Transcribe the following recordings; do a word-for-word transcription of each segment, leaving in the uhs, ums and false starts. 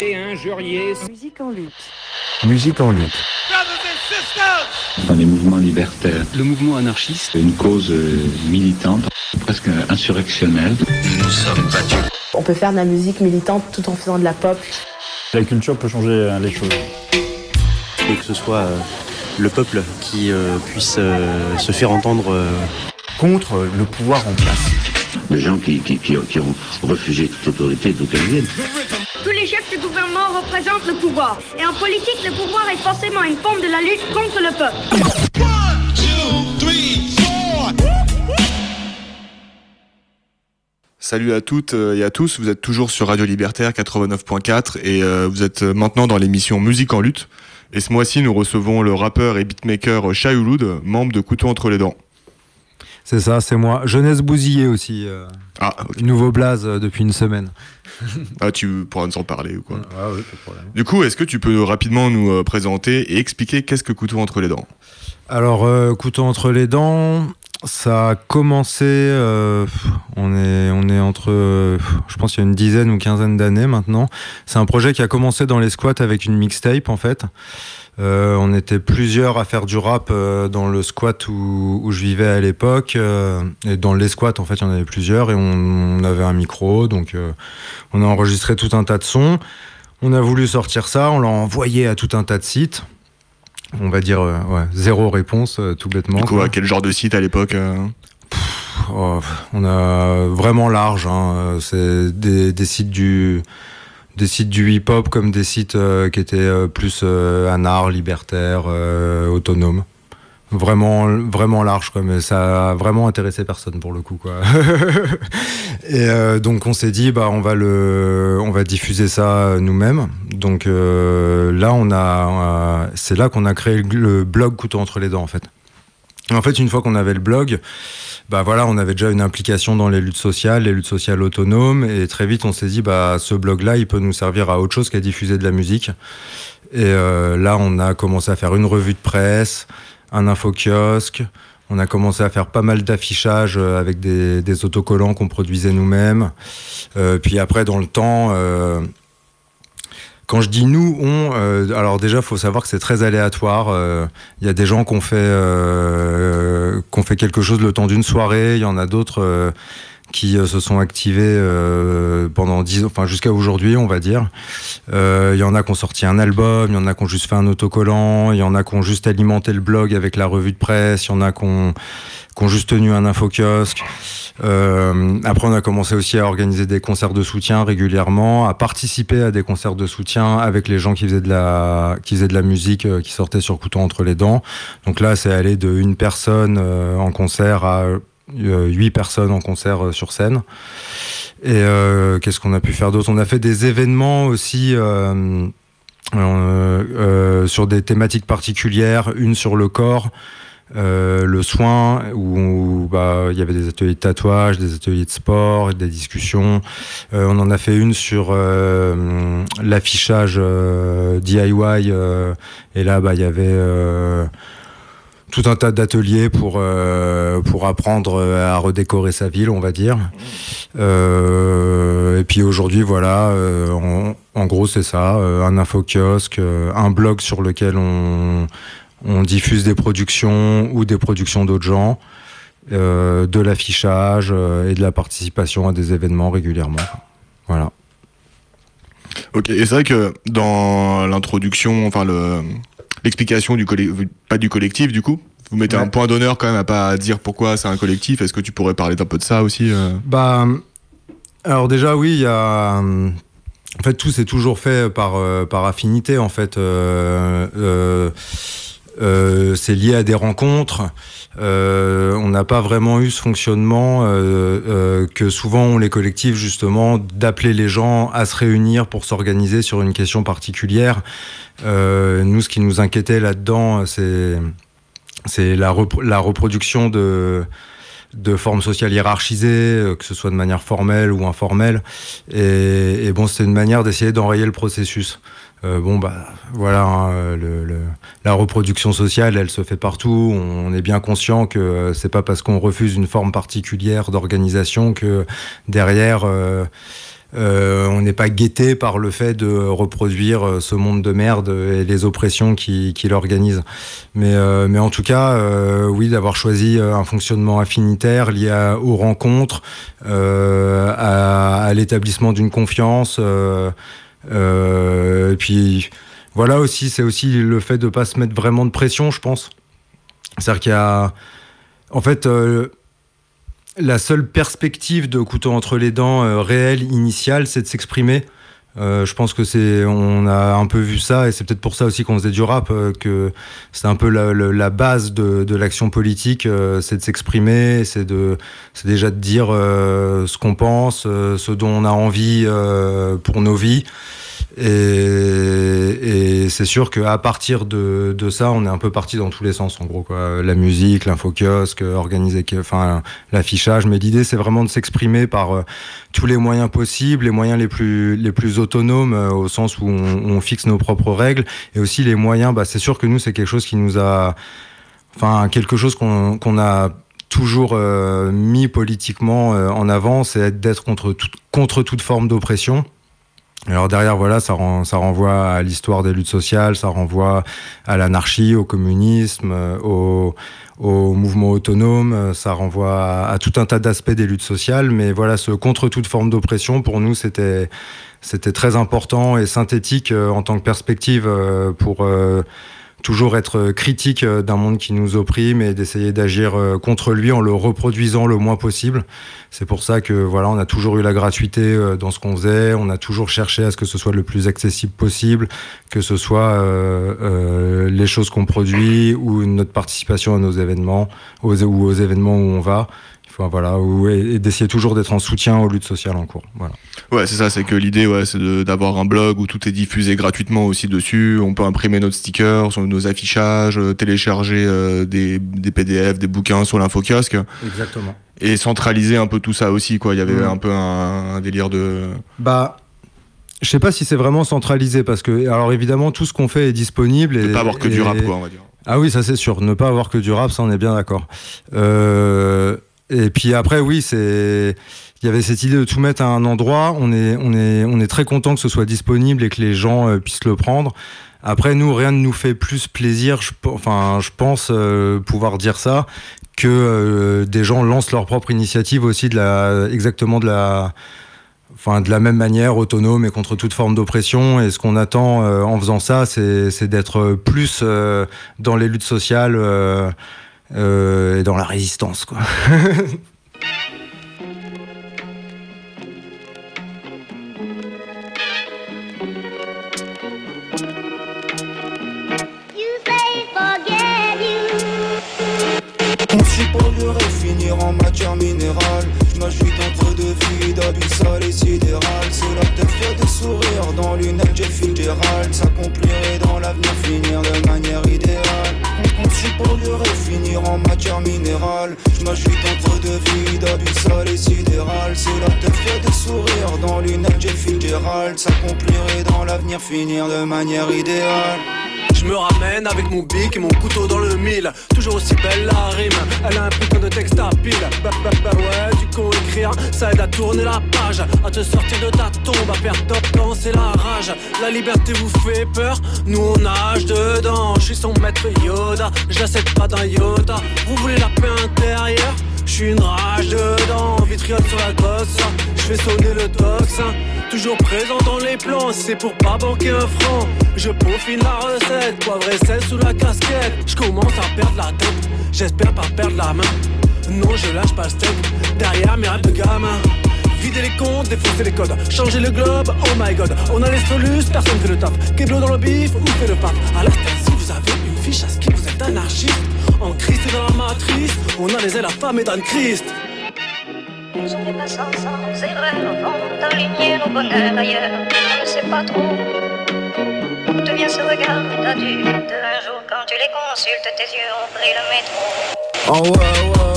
Injurier. Musique en lutte. Musique en lutte. Dans les mouvements libertaires, le mouvement anarchiste, une cause militante, presque insurrectionnelle. Nous sommes battus. On peut faire de la musique militante tout en faisant de la pop. La culture peut changer les choses. Et que ce soit euh, le peuple qui euh, puisse euh, se faire entendre euh... contre le pouvoir en place. Les gens qui, qui, qui, qui ont refusé toute autorité, d'où qu'elle vienne. Tous les chefs du gouvernement représentent le pouvoir. Et en politique, le pouvoir est forcément une forme de la lutte contre le peuple. One, two, three, four. Salut à toutes et à tous, vous êtes toujours sur Radio Libertaire quatre-vingt-neuf point quatre et euh, vous êtes maintenant dans l'émission Musique en lutte. Et ce mois-ci, nous recevons le rappeur et beatmaker Shai Hulud, membre de Couteau entre les dents. C'est ça, c'est moi. Jeunesse bousillée aussi. Euh, ah, okay. Nouveau blaze euh, depuis une semaine. Ah, tu pourras nous en parler ou quoi. Ah oui, pas de problème. Du coup, est-ce que tu peux rapidement nous euh, présenter et expliquer qu'est-ce que Couteau entre les dents ? Alors, euh, Couteau entre les dents, ça a commencé, euh, on est, on est entre, euh, je pense qu'il y a une dizaine ou quinzaine d'années maintenant. C'est un projet qui a commencé dans les squats avec une mixtape en fait. Euh, on était plusieurs à faire du rap euh, dans le squat où, où je vivais à l'époque euh, et dans les squats en fait il y en avait plusieurs et on, on avait un micro donc euh, on a enregistré tout un tas de sons. On a voulu sortir ça, on l'a envoyé à tout un tas de sites. On va dire euh, ouais, zéro réponse euh, tout bêtement. Du coup à quel genre de site à l'époque euh... Pff, oh, on a vraiment large hein. C'est des, des sites du des sites du hip-hop comme des sites euh, qui étaient euh, plus euh, anar, libertaires, euh, autonomes. Vraiment, vraiment large, quoi, mais ça a vraiment intéressé personne pour le coup, quoi. Et euh, donc on s'est dit, bah on va le, on va diffuser ça nous-mêmes. Donc euh, là, on a, euh, c'est là qu'on a créé le blog Couteau entre les dents, en fait. Et en fait, une fois qu'on avait le blog, bah voilà, on avait déjà une implication dans les luttes sociales, les luttes sociales autonomes, et très vite on s'est dit, bah ce blog-là, il peut nous servir à autre chose qu'à diffuser de la musique. Et euh, là, on a commencé à faire une revue de presse, un info-kiosque, on a commencé à faire pas mal d'affichages avec des, des autocollants qu'on produisait nous-mêmes. Euh, puis après, dans le temps... Euh, Quand je dis nous, on, euh, alors déjà, il faut savoir que c'est très aléatoire. Il euh, y a des gens qui ont fait, euh, qui ont fait quelque chose le temps d'une soirée. Il y en a d'autres euh, qui euh, se sont activés euh, pendant dix, enfin jusqu'à aujourd'hui, on va dire. Il euh, y en a qui ont sorti un album, il y en a qui ont juste fait un autocollant, il y en a qui ont juste alimenté le blog avec la revue de presse, il y en a qui ont, qui ont juste tenu un info-kiosque. Euh, après, on a commencé aussi à organiser des concerts de soutien régulièrement, à participer à des concerts de soutien avec les gens qui faisaient de la, qui faisaient de la musique, euh, qui sortaient sur Couteau entre les dents. Donc là, c'est allé de une personne euh, en concert à euh, huit personnes en concert euh, sur scène. Et euh, qu'est-ce qu'on a pu faire d'autre ? On a fait des événements aussi euh, euh, euh, sur des thématiques particulières, une sur le corps. Euh, le soin où, où bah, il y avait des ateliers de tatouage, des ateliers de sport, des discussions. Euh, on en a fait une sur euh, l'affichage euh, D I Y euh, et là bah il y avait euh, tout un tas d'ateliers pour euh, pour apprendre à redécorer sa ville, on va dire. Euh, et puis aujourd'hui voilà, euh, en, en gros c'est ça, euh, un info-kiosque, euh, un blog sur lequel on On diffuse des productions ou des productions d'autres gens, euh, de l'affichage euh, et de la participation à des événements régulièrement. Voilà. Ok, et c'est vrai que dans l'introduction, enfin le, l'explication du collectif, pas du collectif du coup, vous mettez ouais. un point d'honneur quand même à pas dire pourquoi c'est un collectif. Est-ce que tu pourrais parler un peu de ça aussi euh... Bah, alors déjà oui, il y a... En fait, tout c'est toujours fait par, euh, par affinité en fait. Euh, euh, Euh, c'est lié à des rencontres. Euh, on n'a pas vraiment eu ce fonctionnement euh, euh, que souvent ont les collectifs, justement, d'appeler les gens à se réunir pour s'organiser sur une question particulière. Euh, nous, ce qui nous inquiétait là-dedans, c'est, c'est la, rep- la reproduction de... de formes sociales hiérarchisées, que ce soit de manière formelle ou informelle. Et, et bon, c'est une manière d'essayer d'enrayer le processus. Euh, bon, bah, voilà, hein, le, le, la reproduction sociale, elle se fait partout. On est bien conscient que c'est pas parce qu'on refuse une forme particulière d'organisation que derrière, euh, euh, on n'est pas guetté par le fait de reproduire ce monde de merde et les oppressions qui, qui l'organisent. Mais, euh, mais en tout cas, euh, oui, d'avoir choisi un fonctionnement affinitaire lié à, aux rencontres, euh, à, à l'établissement d'une confiance, euh, euh, et puis voilà aussi, c'est aussi le fait de pas se mettre vraiment de pression, je pense. C'est-à-dire qu'il y a, en fait, euh, la seule perspective de couteau entre les dents euh, réelle, initiale, c'est de s'exprimer. Euh, je pense que c'est, on a un peu vu ça, et c'est peut-être pour ça aussi qu'on faisait du rap, euh, que c'est un peu la, la, la base de, de l'action politique, euh, c'est de s'exprimer, c'est de, c'est déjà de dire euh, ce qu'on pense, euh, ce dont on a envie euh, pour nos vies. Et, et c'est sûr qu'à partir de, de ça, on est un peu parti dans tous les sens, en gros, quoi. La musique, l'infokiosque, organiser, enfin, l'affichage. Mais l'idée, c'est vraiment de s'exprimer par euh, tous les moyens possibles, les moyens les plus, les plus autonomes, euh, au sens où on, on fixe nos propres règles. Et aussi les moyens, bah, c'est sûr que nous, c'est quelque chose qui nous a, enfin, quelque chose qu'on, qu'on a toujours euh, mis politiquement euh, en avant, c'est d'être contre, tout, contre toute forme d'oppression. Alors derrière, voilà, ça, rend, ça renvoie à l'histoire des luttes sociales, ça renvoie à l'anarchie, au communisme, au, au mouvement autonome, ça renvoie à, à tout un tas d'aspects des luttes sociales. Mais voilà, ce contre toute forme d'oppression, pour nous, c'était, c'était très important et synthétique euh, en tant que perspective euh, pour euh, toujours être critique d'un monde qui nous opprime et d'essayer d'agir contre lui en le reproduisant le moins possible. C'est pour ça que voilà, on a toujours eu la gratuité dans ce qu'on faisait, on a toujours cherché à ce que ce soit le plus accessible possible, que ce soit euh, euh, les choses qu'on produit ou notre participation à nos événements aux, ou aux événements où on va. Enfin, voilà, ou, et, et d'essayer toujours d'être en soutien aux luttes sociales en cours. Voilà. Ouais, c'est ça, c'est que l'idée, ouais, c'est de, d'avoir un blog où tout est diffusé gratuitement aussi dessus. On peut imprimer notre sticker, sur nos affichages, euh, télécharger euh, des, des P D F, des bouquins sur l'infokiosque. Exactement. Et centraliser un peu tout ça aussi, quoi. Il y avait mmh. un peu un, un délire de... Bah... Je sais pas si c'est vraiment centralisé, parce que, alors évidemment, tout ce qu'on fait est disponible. Et, ne pas avoir que et, du rap, quoi, on va dire. Ah oui, ça c'est sûr. Ne pas avoir que du rap, ça on est bien d'accord. Euh... Et puis après, oui, c'est, il y avait cette idée de tout mettre à un endroit. On est, on est, on est très content que ce soit disponible et que les gens euh, puissent le prendre. Après, nous, rien ne nous fait plus plaisir. Je, enfin, je pense euh, pouvoir dire ça, que euh, des gens lancent leur propre initiative aussi de la, exactement de la, enfin, de la même manière, autonome et contre toute forme d'oppression. Et ce qu'on attend euh, en faisant ça, c'est, c'est d'être plus euh, dans les luttes sociales. Euh, Euh, et dans la résistance, quoi. Mon support devrait finir en matière minérale. Je m'agite entre deux vides abyssales et sidérales. C'est la tête fait de sourire dans lunettes J. Fitzgerald. S'accomplirait dans l'avenir, finir de manière idéale. Mon support devrait finir en matière minérale. Je m'agite entre deux vides abyssales et sidérales. C'est la tête fait de sourire dans lunettes J. Fitzgerald. S'accomplirait dans l'avenir, finir de manière idéale. Je me ramène avec mon bic et mon couteau dans le mille. Toujours aussi belle la rime, elle a un putain de texte à pile. Bah bah bah ouais, du con écrire, ça aide à tourner la page, à te sortir de ta tombe, à perdre ton temps, c'est la rage. La liberté vous fait peur, nous on nage dedans. Je suis son maître Yoda, j'accepte pas d'un iota. Vous voulez la paix intérieure? J'suis une rage dedans, vitriol sur la gosse, j'fais sonner le tox. Toujours présent dans les plans, c'est pour pas banquer un franc. Je peaufine la recette, poivre et sel sous la casquette. J'commence à perdre la tête, j'espère pas perdre la main. Non, je lâche pas le steak, derrière mes rêves de gamin. Vider les comptes, défoncer les codes, changer le globe, oh my god. On a les solus, personne fait le taf. Keblo dans le bif, ou fait le pape. À la tête, si vous avez une fiche à ski, vous êtes anarchiste. En Christ et dans la matrice, on a les ailes affamées d'un Christ. Nous sommes des passants sans erreur, vont aligner nos bonheurs ailleurs. On ne sait pas trop où devient ce regard d'adulte. Un jour quand tu les consultes, tes yeux ont pris le métro. Oh ouais ouais ouais,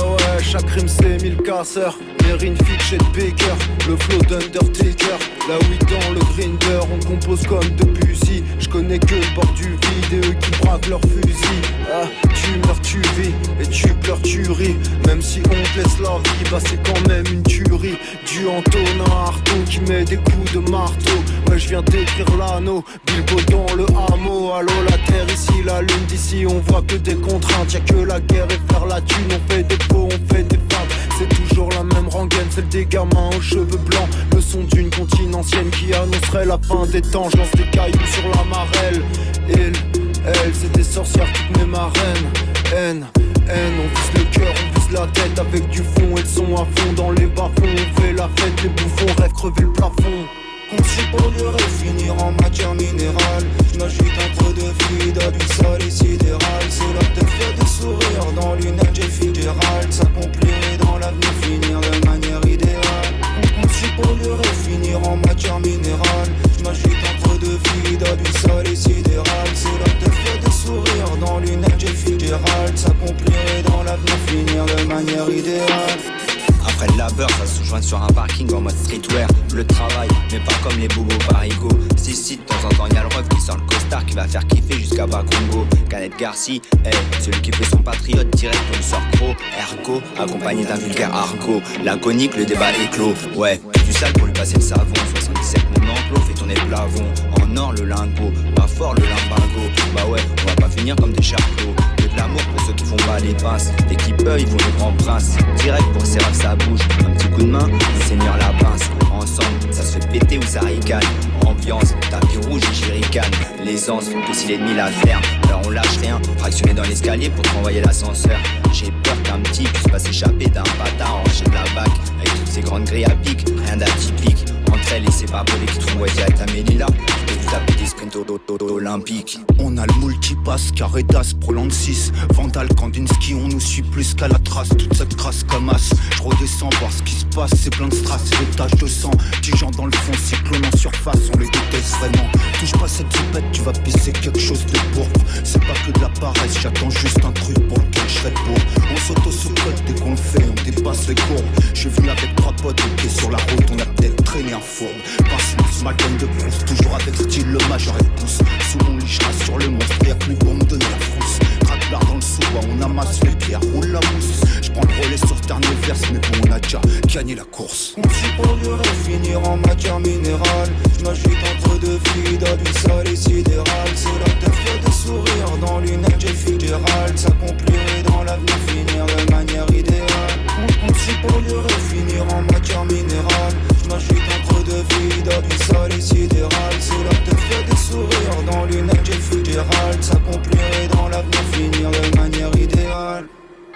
chaque rime c'est mille casseurs. Erin Fitch et Baker, le flow d'Undertaker. Là oui dans le grinder, on compose comme Debussy. Je connais que le bord du vide et eux qui braquent leurs fusils. Ah, tu meurs, tu vis, et tu pleures, tu ris. Même si on te laisse la vie, bah c'est quand même une tuerie. Du Antonin Artaud qui met des coups de marteau. Ouais je viens d'écrire l'anneau, Bilbo dans le hameau. Allô la terre ici, la lune d'ici, on voit que des contraintes. Y'a que la guerre et faire la thune, on fait des faux, on fait des femmes. C'est toujours la même rengaine, celle des gamins aux cheveux blancs. Le son d'une comptine ancienne qui annoncerait la fin des temps. Je lance des cailloux sur la marelle. Il, elle, c'est des sorcières toutes mes marraines. N, N, on vise le cœur, on vise la tête. Avec du fond et le son à fond dans les bas-fonds. On fait la fête, les bouffons rêvent crever le plafond. Conçu pour durer, finir en matière minérale. Je m'agite entre deux vides, abyssal et sidéral. C'est là que te fait des sourires dans lunettes J. Fitzgerald. S'accomplirait dans l'avenir, finir de manière idéale. Conçu pour durer, finir en matière minérale. Je m'agite entre deux vides, abyssal et sidéral. C'est là que te fait des sourires dans lunettes J. Fitzgerald. S'accomplirait dans l'avenir, finir de manière idéale. Après le labeur, ça se joint sur un parking en mode streetwear. Le travail, mais pas comme les bobos parigots. Si si, de temps en temps y'a le ref qui sort le costard qui va faire kiffer jusqu'à Bas-Congo. Canette Garci, hey, celui qui fait son patriote direct on le sort pro. Ergo, accompagné d'un vulgaire argot. Laconique, le débat est clos. Ouais, du sale pour lui passer le savon. soixante-dix-sept mon enclos, fait tourner le plafond. En or le lingot, pas fort le limbago. Bah ouais, on va pas finir comme des charclos. Que de l'amour pour ceux qui font pas les pinces. Dès qu'ils peuvent, ils vont le grand prince. Direct pour ses rêves, ça bouge. Un petit coup de main, le seigneur la pince. Ensemble, ça se fait péter ou ça ricane. Ambiance, tapis rouge et jerrycan. L'aisance, que si l'ennemi la ferme. Alors on lâche rien, fractionné dans l'escalier pour te renvoyer l'ascenseur. J'ai peur qu'un petit puisse pas s'échapper d'un bâtard enchaîné de la bac. Avec toutes ces grandes grilles à pic, rien d'atypique. Entre elles et ses babelés qui te renvoient direct à Mélila. Et vous tapez des sprints olympiques. On a le multipass, Caretas, Proland six. Vandal, Kandinsky, on nous suit plus qu'à la trace. Toute cette crasse comme as. Je redescends voir ce qui se passe, c'est plein de strass, c'est des taches de sang. Dix gens dans le fond, cyclone en surface, on les déteste vraiment. Touche pas cette zipette, tu vas pisser quelque chose de pourpre. C'est pas que de la paresse, j'attends juste un truc pour lequel je serai pour. On s'auto-sous-cote dès qu'on le fait, on dépasse les courbes. Je venu avec trois potes, ok, sur la route, on a peut-être traîné un fourbe. Passe-nous ma gamme de bronze, toujours avec style, le majeur et pousse. Sous mon lit, je sur le monstre, y'a que lui pour me donner la frousse. Traque l'art dans le sous-bois, on amasse les pierres, roule la mousse. Je prends le relais sur ce dernier verse, mais bon, on a déjà gagné la course. Conçu pour durer, finir en matière minérale. Je m'agite entre deux vides, abyssal et sidéral. C'est là que te fait des sourires dans lunettes J. Fitzgerald. S'accomplirait dans l'avenir, finir de manière idéale. Conçu pour durer, finir en matière minérale. Je m'agite entre deux vides, abyssal et sidéral. C'est là que te fait des sourires dans lunettes J. Fitzgerald. S'accomplirait dans l'avenir, finir de manière idéale.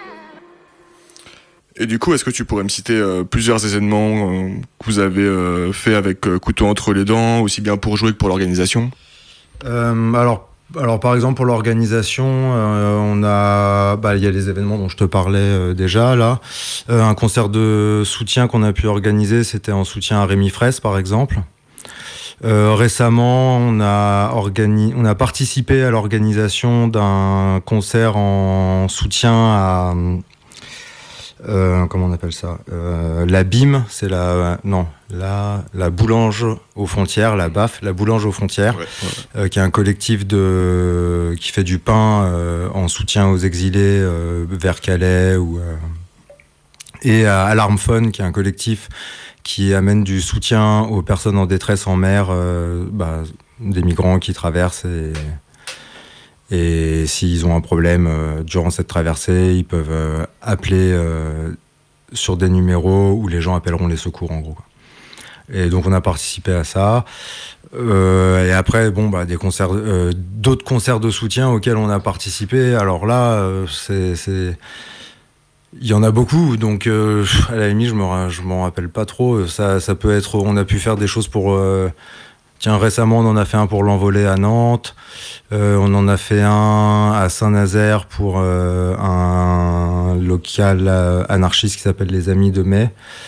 Et du coup, est-ce que tu pourrais me citer euh, plusieurs événements euh, que vous avez euh, fait avec euh, couteau entre les dents, aussi bien pour jouer que pour l'organisation ? euh, alors, alors, par exemple, pour l'organisation, euh, on a, bah, il y a les événements dont je te parlais euh, déjà là. Euh, un concert de soutien qu'on a pu organiser, c'était en soutien à Rémi Fraisse, par exemple. Euh, récemment, on a, organi- on a participé à l'organisation d'un concert en soutien à Euh, comment on appelle ça euh, la B I M, c'est la euh, non la la boulange aux frontières, la B A F, la boulange aux frontières, ouais, ouais. Euh, qui est un collectif de qui fait du pain euh, en soutien aux exilés euh, vers Calais ou euh, et à Alarm Fun, qui est un collectif qui amène du soutien aux personnes en détresse en mer, euh, bah, des migrants qui traversent et Et s'ils ont un problème euh, durant cette traversée, ils peuvent euh, appeler euh, sur des numéros où les gens appelleront les secours, en gros. Et donc on a participé à ça. Euh, et après, bon, bah, des concerts, euh, d'autres concerts de soutien auxquels on a participé. Alors là, euh, c'est, c'est, il y en a beaucoup. Donc euh, à la limite, je me, je m'en rappelle pas trop. Ça, ça peut être, on a pu faire des choses pour. Euh, Tiens, récemment, on en a fait un pour l'envolée à Nantes. Euh, on en a fait un à Saint-Nazaire pour euh, un local euh, anarchiste qui s'appelle Les Amis de Mai.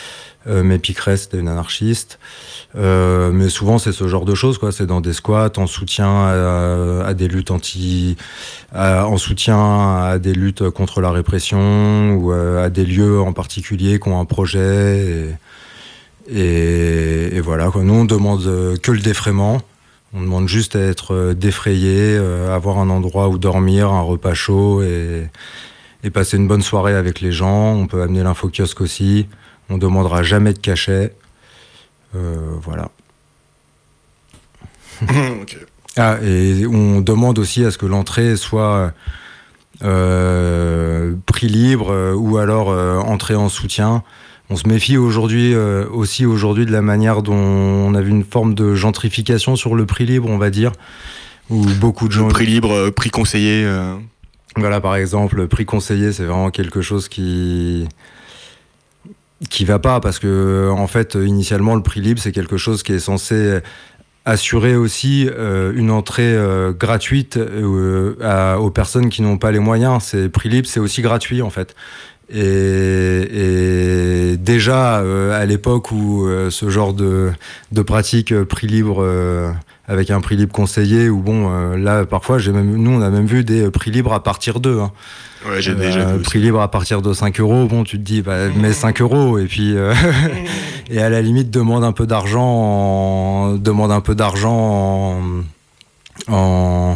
Euh, mais Picret, c'était une anarchiste. Euh, mais souvent, c'est ce genre de choses, quoi. C'est dans des squats, en soutien à, à des luttes anti, à, en soutien à des luttes contre la répression ou à, à des lieux en particulier qui ont un projet. Et, et, et voilà, quoi. Nous, on demande que le défraiement. On demande juste à être défrayé, euh, avoir un endroit où dormir, un repas chaud et, et passer une bonne soirée avec les gens. On peut amener l'info-kiosque aussi. On ne demandera jamais de cachet. Euh, voilà. Okay. Ah, et on demande aussi à ce que l'entrée soit euh, prix libre euh, ou alors euh, entrée en soutien. On se méfie aujourd'hui euh, aussi aujourd'hui de la manière dont on a vu une forme de gentrification sur le prix libre, on va dire, où beaucoup de gens... Le prix libre, euh, prix conseillé. Euh... Voilà, par exemple, le prix conseillé, c'est vraiment quelque chose qui... qui va pas, parce que en fait initialement le prix libre c'est quelque chose qui est censé assurer aussi euh, une entrée euh, gratuite euh, à, aux personnes qui n'ont pas les moyens. C'est prix libre, c'est aussi gratuit en fait. Et, et déjà euh, à l'époque où euh, ce genre de, de pratique euh, prix libre euh, avec un prix libre conseillé, ou bon euh, là parfois j'ai même, nous on a même vu des prix libres à partir d'eux. Hein. Ouais, j'ai déjà euh, prix libre à partir de cinq euros, bon tu te dis bah, mets cinq euros et puis euh, et à la limite demande un peu d'argent en, demande un peu d'argent en, en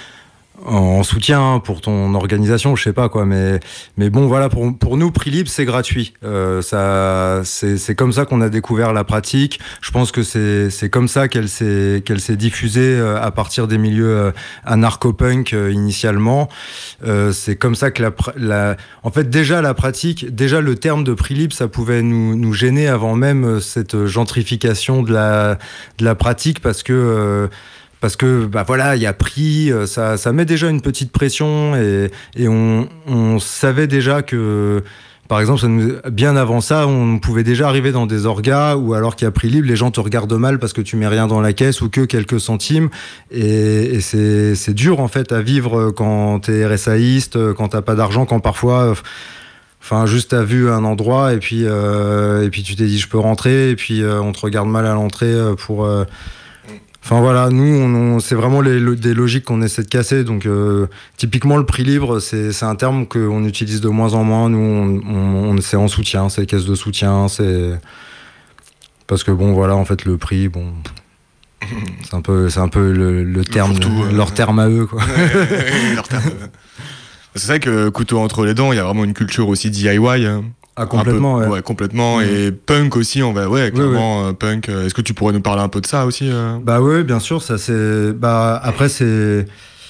en soutien pour ton organisation, je sais pas quoi, mais mais bon voilà, pour pour nous prix libre c'est gratuit. Euh, ça c'est c'est comme ça qu'on a découvert la pratique. Je pense que c'est c'est comme ça qu'elle s'est qu'elle s'est diffusée euh, à partir des milieux euh, anarcho-punk euh, initialement. Euh, c'est comme ça que la la en fait déjà la pratique, déjà le terme de prix libre, ça pouvait nous nous gêner avant même cette gentrification de la de la pratique, parce que euh, Parce que bah voilà, il y a prix, ça, ça met déjà une petite pression, et, et on, on savait déjà que, par exemple, ça nous, bien avant ça, on pouvait déjà arriver dans des orgas où, alors qu'il y a prix libre, les gens te regardent mal parce que tu mets rien dans la caisse ou que quelques centimes, et, et c'est, c'est dur en fait à vivre quand t'es RSAiste, quand t'as pas d'argent, quand parfois... Enfin, juste t'as vu un endroit et puis, euh, et puis tu t'es dit je peux rentrer, et puis euh, on te regarde mal à l'entrée pour... Euh, Enfin voilà, nous, on, on, c'est vraiment les, le, des logiques qu'on essaie de casser. Donc, euh, typiquement, le prix libre, c'est, c'est un terme qu'on utilise de moins en moins. Nous, on, on, on, c'est en soutien, c'est caisse de soutien. C'est... Parce que bon, voilà, en fait, le prix, bon, c'est un peu, c'est un peu le, le terme, tout, le, euh, leur terme à eux, quoi. leur terme. C'est vrai que couteau entre les dents, il y a vraiment une culture aussi D I Y. Hein. Ah, complètement, peu, ouais. ouais. Complètement. Mmh. Et punk aussi, on va, ouais, clairement, oui, oui. Punk. Est-ce que tu pourrais nous parler un peu de ça aussi euh... Bah oui, bien sûr, ça c'est. Bah, après, c'est.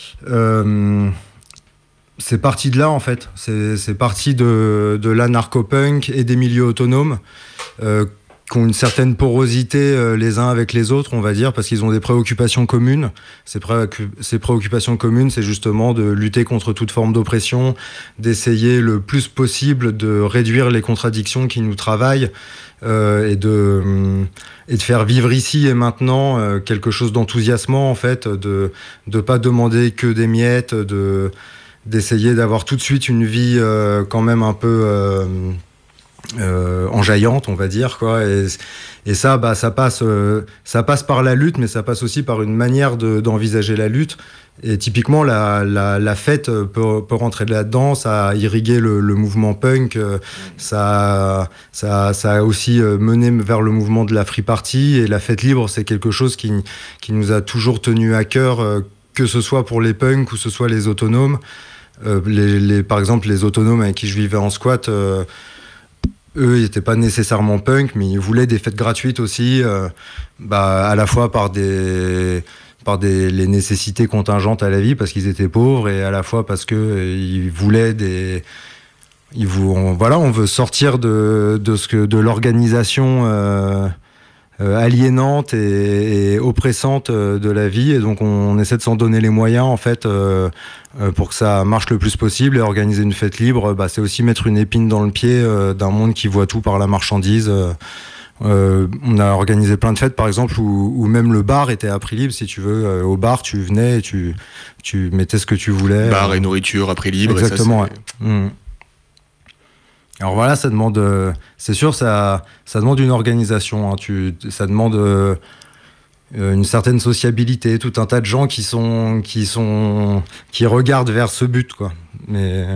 Euh... C'est parti de là, en fait. C'est, c'est parti de, de l'anarcho-punk et des milieux autonomes euh, qui ont une certaine porosité euh, les uns avec les autres, on va dire, parce qu'ils ont des préoccupations communes. Ces, pré- ces préoccupations communes, c'est justement de lutter contre toute forme d'oppression, d'essayer le plus possible de réduire les contradictions qui nous travaillent euh, et, de, et de faire vivre ici et maintenant euh, quelque chose d'enthousiasmant, en fait, de ne pas demander que des miettes, de, d'essayer d'avoir tout de suite une vie euh, quand même un peu... Euh, Euh, enjaillante, on va dire, quoi. Et, et ça, bah, ça passe, euh, ça passe par la lutte, mais ça passe aussi par une manière de, d'envisager la lutte. Et typiquement, la, la, la fête peut, peut rentrer là-dedans. Ça a irrigué le, le mouvement punk. Euh, ça, ça, ça a aussi mené vers le mouvement de la free party. Et la fête libre, c'est quelque chose qui, qui nous a toujours tenu à cœur, euh, que ce soit pour les punks ou ce soit les autonomes. Euh, les, les, par exemple, les autonomes avec qui je vivais en squat. Euh, Eux, ils n'étaient pas nécessairement punk, mais ils voulaient des fêtes gratuites aussi, euh, bah, à la fois par des, par des, les nécessités contingentes à la vie, parce qu'ils étaient pauvres, et à la fois parce qu'ils euh, voulaient des... Ils vou- on, voilà, on veut sortir de, de, ce que, de l'organisation euh, euh, aliénante et, et oppressante de la vie, et donc on, on essaie de s'en donner les moyens, en fait, euh, pour que ça marche le plus possible. Et organiser une fête libre, bah, c'est aussi mettre une épine dans le pied euh, d'un monde qui voit tout par la marchandise. Euh, on a organisé plein de fêtes, par exemple, où, où même le bar était à prix libre, si tu veux. Euh, au bar, tu venais et tu, tu mettais ce que tu voulais. Bar et nourriture à prix libre. Exactement, et ça, c'est... ouais. Mmh. Alors voilà, ça demande, euh, c'est sûr, ça, ça demande une organisation. Hein, tu, ça demande euh, une certaine sociabilité, tout un tas de gens qui sont, qui sont, qui regardent vers ce but, quoi. Mais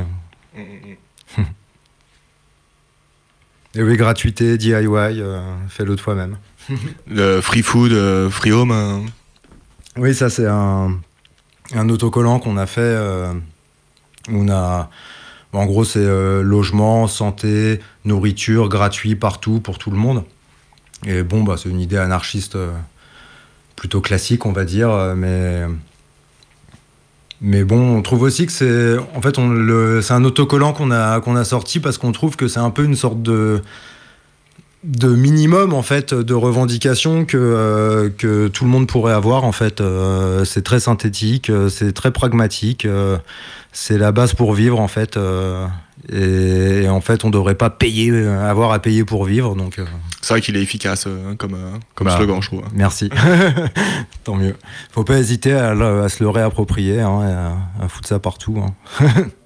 et oui, gratuité, D I Y, euh, fais-le toi-même. Le free food, euh, free home. Hein. Oui, ça c'est un, un autocollant qu'on a fait. Euh, où on a, en gros, c'est euh, logement, santé, nourriture, gratuit partout pour tout le monde. Et bon, bah, c'est une idée anarchiste euh, plutôt classique, on va dire, euh, mais mais bon, on trouve aussi que c'est, en fait, on le, c'est un autocollant qu'on a qu'on a sorti parce qu'on trouve que c'est un peu une sorte de de minimum en fait de revendication que euh, que tout le monde pourrait avoir en fait. Euh, c'est très synthétique, euh, c'est très pragmatique, euh, c'est la base pour vivre en fait. Euh, et, et en fait, on devrait pas payer, avoir à payer pour vivre. Donc euh... c'est vrai qu'il est efficace euh, comme euh, comme bah, slogan, je trouve. Merci. Tant mieux. Faut pas hésiter à, à se le réapproprier, hein, et à, à foutre ça partout. Hein.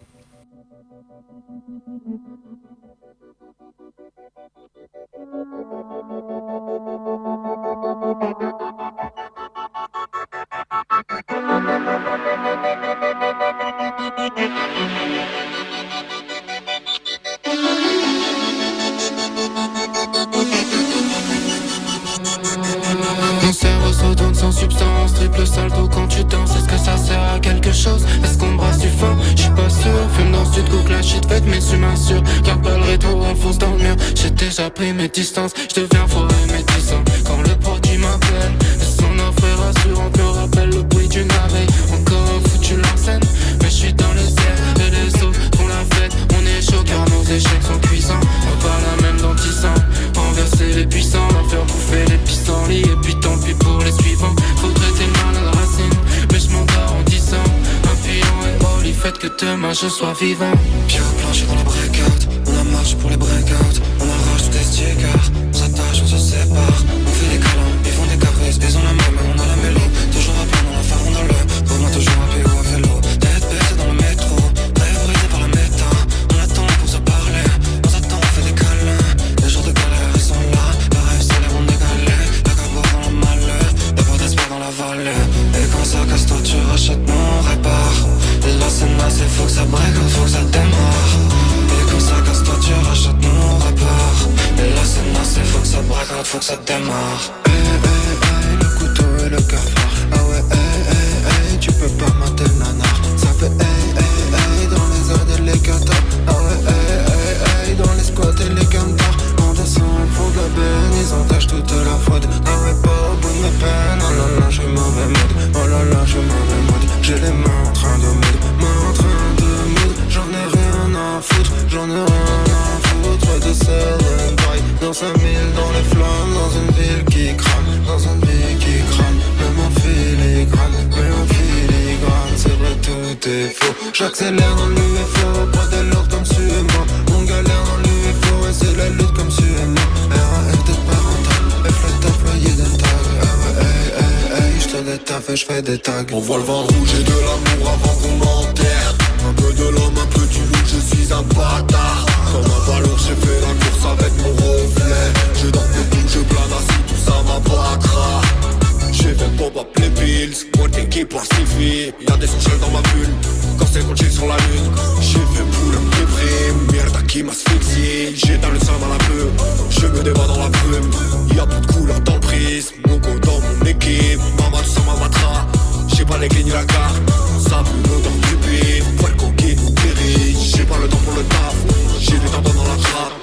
Mon cerveau se retourne sans substance, triple salto quand tu danses. Est-ce que ça sert à quelque chose? Est-ce qu'on brasse du fond? J'suis pas sûr. Fume dans sud, cook la shit faite, mais suis m'assure. Garde pas le rétro, on fonce dans le mur. J'ai déjà pris mes distances, j'deviens faux et médisant. Quand le produit m'appelle, et son offre est rassurante, me rappelle le bruit d'une abeille. Encore foutu l'enseigne, mais j'suis dans les airs. Et les autres font la fête, on est chaud car nos échecs sont cuisants. On parle la même dentissant, renverser les puissants, leur faire bouffer les pissenlits. Et puis tant pis pour les suivants, faut traiter le mal à la racine. Mais j'm'endors en disant, appuyant et all, il fait que demain je sois vivant. Pieds au plancher dans la breakout, on a marche pour les breakouts. On arrache tous les stickers, on s'attache, on se sépare. On fait des câlins, ils font des caprices. Ils ont la main mais on a la mélo. Toujours à plein dans la farandole, pour moi toujours à pied ou à vélo. Tête baissée dans le métro, rêve brisé par la méta. On attend pour se parler, on s'attend, on fait des câlins. Les jours de galère ils sont là, le rêve c'est les ronds dégalés. Y'a qu'à boire dans le malheur, y'a pas d'espoir dans la vallée. Et quand ça casse toi tu rachètes, non on répare. Et là c'est naze, il faut que ça break, faut que ça démarre. Et quand ça casse toi tu rachètes, non on répare. Et là c'est naze, il faut que ça break, faut que ça démarre. Hey, hey, hey, le couteau et le cafard. Ah ouais, hey, hey, hey, tu peux pas mater le nanar. Ça fait hey, hey, hey, dans les airs et les catars. Ah ouais, hey, hey, hey, dans les squats et les camtars. On descend au fond de la benne, ils entachent toute la faute. Ah ouais, pas au bout de mes peines. Oh là là, j'suis mauvais mode. Oh là là, j'suis mauvais mode. J'ai les mains en train de moudre, mains en train de moudre. J'en ai rien à foutre, j'en ai rien à foutre de Silent Drive. Dans cinq mille dans les flammes, dans une ville qui crame, dans une ville qui crame. Même en filigrane, mais en filigrane, c'est vrai tout est faux. J'accélère dans l'U F O, pas de l'ordre comme suis-moi. On galère dans l'U F O et c'est la lutte comme suis-moi. R A F tête parentale, F le taf, loyer d'un tag. Ah ouais, hey, hey, hey, j'te détaffe et j'fais des tags. On voit le vin rouge et de l'amour avant qu'on m'enterre. Un peu de l'homme, un peu du loup, je suis un bâtard. Comme un ballon, j'ai fait la course avec mon reflet. Je dors debout, je plane assis, tout ça m'abattra. J'ai fait pop-up les pills, moi qui pacifie. Y'a des échelles dans ma bulle, quand c'est quand j'ai sur la lune. J'ai fait pull up mes primes, merde qui m'asphyxie. J'ai dans le sang dans la queue, je me débat dans la brume. Y'a plus de couleur dans le prisme, mon go dans mon équipe. Maman tout ça m'abattra, j'ai pas les clés ni la carte. Ça pue l'odeur du pif, poil coquille ou péri. J'ai pas le temps pour le taf, j'ai des tendons dans la trappe.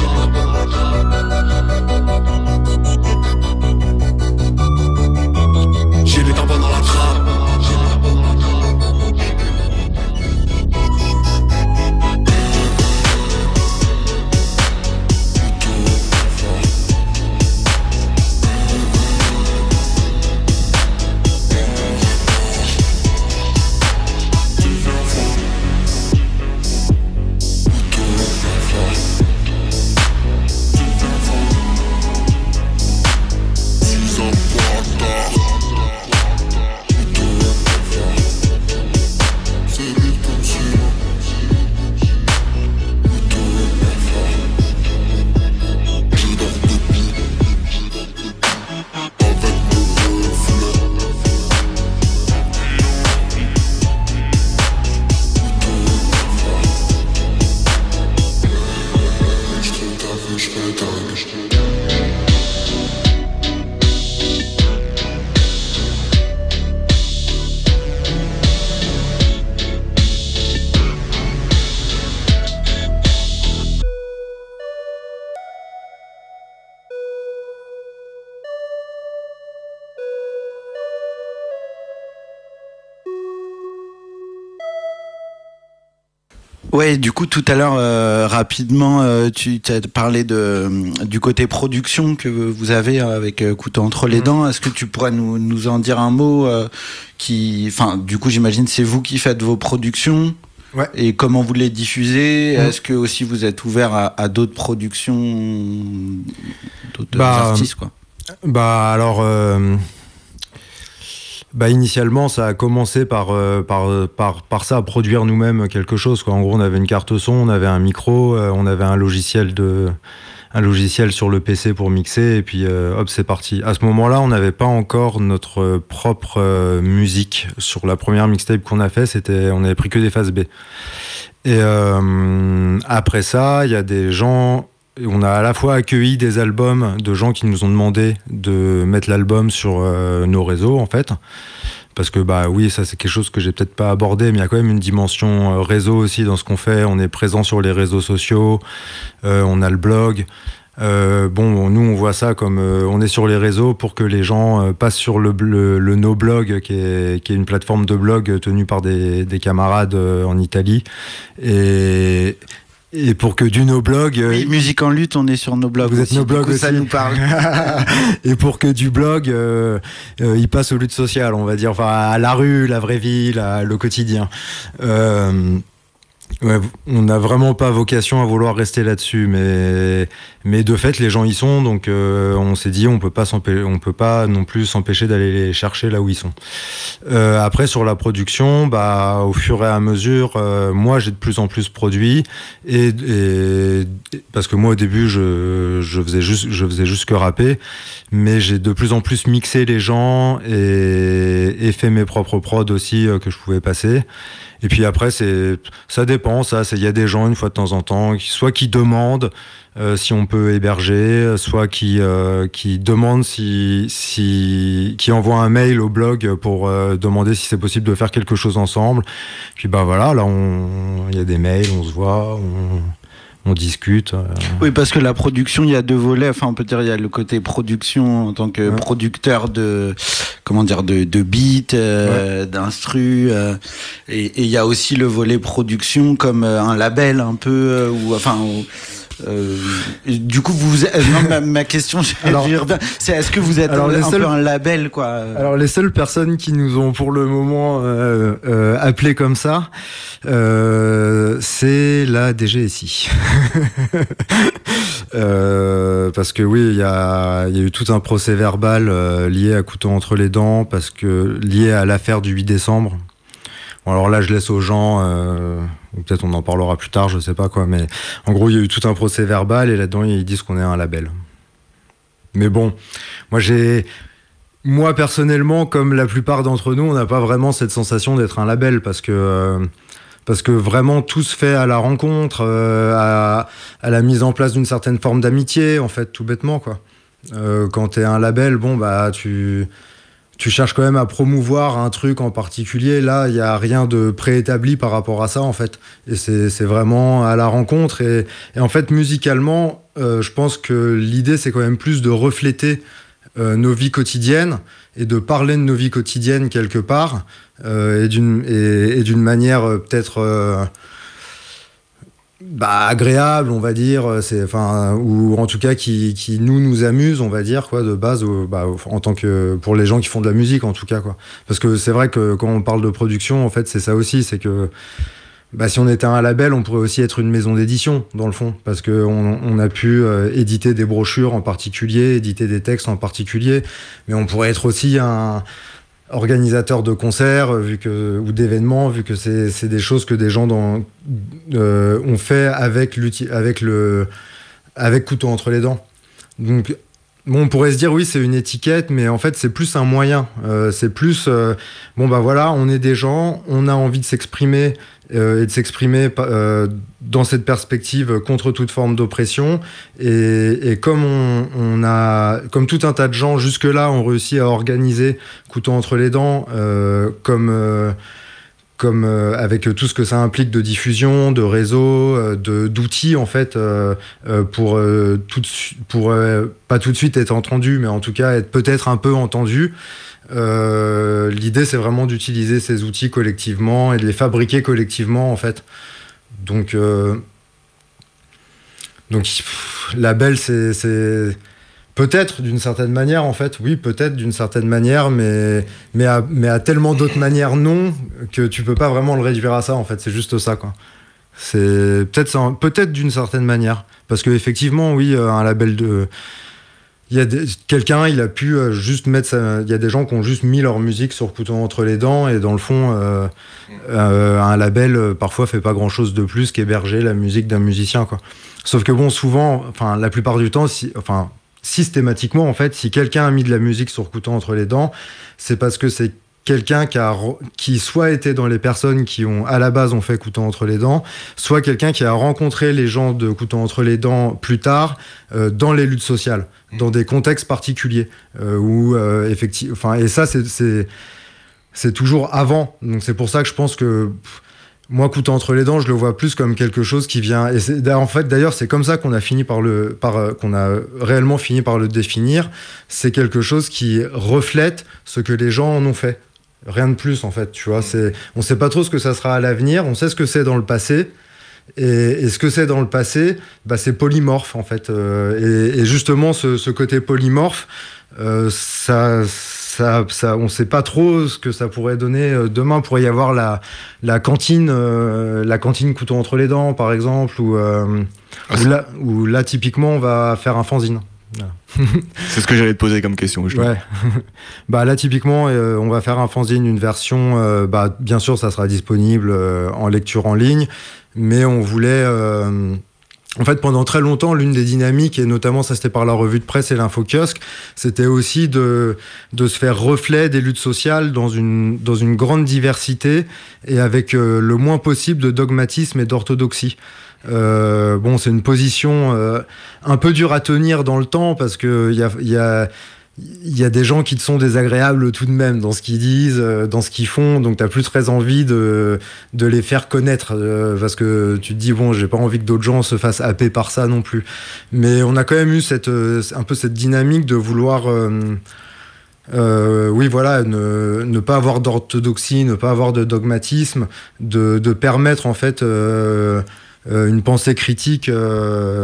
J'ai les tampons dans la trappe. Ouais, du coup, tout à l'heure, euh, rapidement, euh, tu as parlé de, du côté production que vous avez avec euh, Couteau entre les dents. Est-ce que tu pourrais nous, nous en dire un mot euh, qui, enfin, du coup, j'imagine c'est vous qui faites vos productions. Ouais. Et comment vous les diffusez? Mmh. Est-ce que aussi vous êtes ouvert à, à d'autres productions, d'autres bah, artistes, quoi? Bah alors. Euh... Bah initialement ça a commencé par, euh, par, par, par ça, à produire nous-mêmes quelque chose, quoi. En gros on avait une carte son, on avait un micro, euh, on avait un logiciel, de, un logiciel sur le P C pour mixer et puis euh, hop c'est parti. À ce moment-là on n'avait pas encore notre propre euh, musique. Sur la première mixtape qu'on a fait, c'était, on avait pris que des phases B. Et euh, après ça il y a des gens... On a à la fois accueilli des albums de gens qui nous ont demandé de mettre l'album sur euh, nos réseaux, en fait. Parce que, bah oui, ça, c'est quelque chose que j'ai peut-être pas abordé, mais il y a quand même une dimension euh, réseau aussi dans ce qu'on fait. On est présent sur les réseaux sociaux, euh, on a le blog. Euh, bon, nous, on voit ça comme euh, on est sur les réseaux pour que les gens euh, passent sur le, le, le NoBlog, qui est, qui est une plateforme de blog tenue par des, des camarades euh, en Italie. Et... Et pour que du NoBlog... Oui, Musique en lutte, on est sur NoBlog. Vous êtes NoBlog aussi. Ça nous parle. Et pour que du blog, euh, euh, il passe aux luttes sociales, on va dire, enfin à la rue, la vraie vie, la, le quotidien. Euh, ouais, on n'a vraiment pas vocation à vouloir rester là-dessus, mais, mais de fait, les gens y sont, donc euh, on s'est dit, on peut pas s'empêcher, on peut pas non plus s'empêcher d'aller les chercher là où ils sont. Euh, après, sur la production, bah, au fur et à mesure, euh, moi, j'ai de plus en plus produit, et, et parce que moi, au début, je, je faisais juste, je faisais juste que rapper, mais j'ai de plus en plus mixé les gens et, et fait mes propres prods aussi euh, que je pouvais passer. Et puis après, c'est, ça dépend, ça, il y a des gens, une fois de temps en temps, qui, soit qui demandent euh, si on peut héberger, soit qui, euh, qui demandent si, si, qui envoient un mail au blog pour euh, demander si c'est possible de faire quelque chose ensemble. Puis bah voilà, là, il y a des mails, on se voit, on... on discute. Euh... Oui, parce que la production, il y a deux volets. Enfin, on peut dire, il y a le côté production en tant que ouais. producteur de, comment dire, de, de beats, euh, ouais. d'instru, euh, et il y a aussi le volet production comme euh, un label un peu, euh, ou enfin. Où, Euh, du coup, vous, euh, non, ma, ma question, alors, c'est est-ce que vous êtes un, un seuls, peu un label, quoi? Alors, les seules personnes qui nous ont pour le moment euh, euh, appelés comme ça, euh, c'est la D G S I. euh, parce que oui, il y a, y a eu tout un procès verbal euh, lié à Couteau entre les dents, parce que lié à l'affaire du huit décembre. Bon, alors là, je laisse aux gens, euh, peut-être on en parlera plus tard, je sais pas quoi, mais en gros, il y a eu tout un procès verbal et là-dedans, ils disent qu'on est un label. Mais bon, moi, j'ai, moi personnellement, comme la plupart d'entre nous, on n'a pas vraiment cette sensation d'être un label parce que, euh, parce que vraiment tout se fait à la rencontre, euh, à, à la mise en place d'une certaine forme d'amitié, en fait, tout bêtement, quoi. Euh, quand t'es un label, bon, bah, tu. Tu cherches quand même à promouvoir un truc en particulier. Là, il n'y a rien de préétabli par rapport à ça, en fait. Et c'est, c'est vraiment à la rencontre. Et, et en fait, musicalement, euh, je pense que l'idée, c'est quand même plus de refléter euh, nos vies quotidiennes et de parler de nos vies quotidiennes quelque part. Euh, et, d'une, et, et d'une manière euh, peut-être... Euh, bah agréable, on va dire, c'est enfin ou en tout cas qui qui nous nous amuse, on va dire quoi, de base au, bah, en tant que pour les gens qui font de la musique en tout cas quoi. Parce que c'est vrai que quand on parle de production, en fait, c'est ça aussi, c'est que bah si on était un label, on pourrait aussi être une maison d'édition dans le fond, parce que on, on a pu euh, éditer des brochures en particulier, éditer des textes en particulier, mais on pourrait être aussi un organisateur de concerts vu que, ou d'événements, vu que c'est, c'est des choses que des gens dans, euh, ont fait avec, l'uti- avec, le, avec Couteau entre les dents. Donc, bon, on pourrait se dire, oui, c'est une étiquette, mais en fait, c'est plus un moyen. Euh, c'est plus, euh, bon, bah voilà, on est des gens, on a envie de s'exprimer euh, et de s'exprimer euh, dans cette perspective contre toute forme d'oppression. Et, et comme on, on a, comme tout un tas de gens jusque-là ont réussi à organiser Couteau entre les dents, euh, comme euh, comme euh, avec tout ce que ça implique de diffusion, de réseau, euh, de d'outils en fait euh, euh, pour euh, tout de su- pour euh, pas tout de suite être entendu, mais en tout cas être peut-être un peu entendu. Euh, l'idée c'est vraiment d'utiliser ces outils collectivement et de les fabriquer collectivement en fait, Donc, euh, donc pff, label, c'est, c'est peut-être d'une certaine manière, en fait, oui, peut-être d'une certaine manière, mais, mais, à, mais à tellement d'autres manières, non, que tu peux pas vraiment le réduire à ça, en fait, c'est juste ça, quoi. C'est peut-être, ça, peut-être d'une certaine manière, parce qu'effectivement, oui, un label de... Il y a des, quelqu'un, il a pu euh, juste mettre sa, il y a des gens qui ont juste mis leur musique sur Couteau entre les dents, et dans le fond, euh, euh, un label, euh, parfois, fait pas grand-chose de plus qu'héberger la musique d'un musicien, quoi. Sauf que bon, souvent, enfin, la plupart du temps, si, enfin, systématiquement, en fait, si quelqu'un a mis de la musique sur Couteau entre les dents, c'est parce que c'est quelqu'un qui a, qui soit été dans les personnes qui ont, à la base, ont fait Couteau entre les dents, soit quelqu'un qui a rencontré les gens de Couteau entre les dents plus tard, euh, dans les luttes sociales, dans des contextes particuliers, euh, où, euh, effectivement, enfin, et ça, c'est, c'est, c'est toujours avant. Donc, c'est pour ça que je pense que, pff, moi, Couteau entre les dents, je le vois plus comme quelque chose qui vient. Et c'est, en fait, d'ailleurs, c'est comme ça qu'on a fini par le, par, qu'on a réellement fini par le définir. C'est quelque chose qui reflète ce que les gens en ont fait. Rien de plus, en fait, tu vois. C'est, on sait pas trop ce que ça sera à l'avenir. On sait ce que c'est dans le passé. Et, et ce que c'est dans le passé, bah, c'est polymorphe, en fait. Euh, et, et justement, ce, ce côté polymorphe, euh, ça, ça, ça, on sait pas trop ce que ça pourrait donner. Demain, pourrait y avoir la, la cantine, euh, la cantine Couteau entre les dents, par exemple, où, euh, ah, où, là, où là, typiquement, on va faire un fanzine. Voilà. C'est ce que j'allais te poser comme question. Je ouais. Bah là typiquement euh, on va faire un fanzine, une version euh, bah bien sûr ça sera disponible euh, en lecture en ligne, mais on voulait euh, en fait pendant très longtemps l'une des dynamiques, et notamment ça c'était par la revue de presse et l'infokiosque, c'était aussi de de se faire reflet des luttes sociales dans une dans une grande diversité et avec euh, le moins possible de dogmatisme et d'orthodoxie. Euh, bon, c'est une position euh, un peu dure à tenir dans le temps, parce que il y a, y a, y a des gens qui te sont désagréables tout de même dans ce qu'ils disent, euh, dans ce qu'ils font, donc t'as plus très envie de, de les faire connaître, euh, parce que tu te dis bon, j'ai pas envie que d'autres gens se fassent happer par ça non plus. Mais on a quand même eu cette, euh, un peu cette dynamique de vouloir... Euh, Euh, oui, voilà, ne, ne pas avoir d'orthodoxie, ne pas avoir de dogmatisme, de, de permettre en fait euh, euh, une pensée critique euh,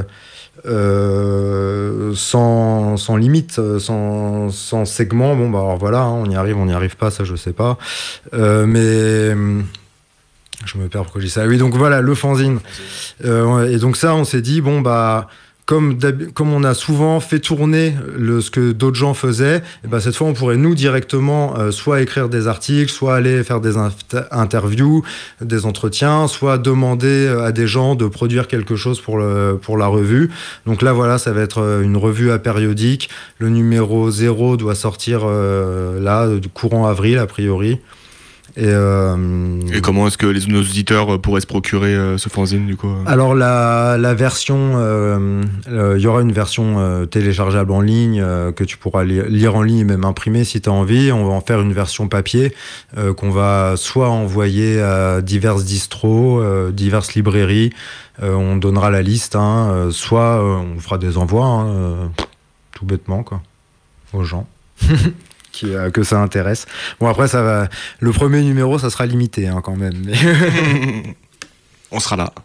euh, sans, sans limite, sans, sans segment. Bon, bah alors voilà, hein, on y arrive, on n'y arrive pas, ça je sais pas. Euh, mais je me perds pourquoi je dis ça. Oui, donc voilà, le fanzine. Euh, et donc ça, on s'est dit, bon, bah. Comme, comme on a souvent fait tourner le, ce que d'autres gens faisaient, et ben cette fois on pourrait nous directement euh, soit écrire des articles, soit aller faire des inf- interviews, des entretiens, soit demander à des gens de produire quelque chose pour, le, pour la revue. Donc là voilà, ça va être une revue apériodique. Le numéro zéro doit sortir euh, là, courant avril a priori. Et, euh, et comment est-ce que les, nos auditeurs pourraient se procurer euh, ce fanzine du coup? Alors la, la version, il euh, euh, y aura une version euh, téléchargeable en ligne euh, que tu pourras li- lire en ligne et même imprimer si tu as envie. On va en faire une version papier euh, qu'on va soit envoyer à diverses distros, euh, diverses librairies. Euh, on donnera la liste, hein, euh, soit euh, on fera des envois, hein, euh, tout bêtement quoi, aux gens. Qui, euh, que ça intéresse. Bon après ça va. Le premier numéro ça sera limité hein, quand même. Mais on sera là.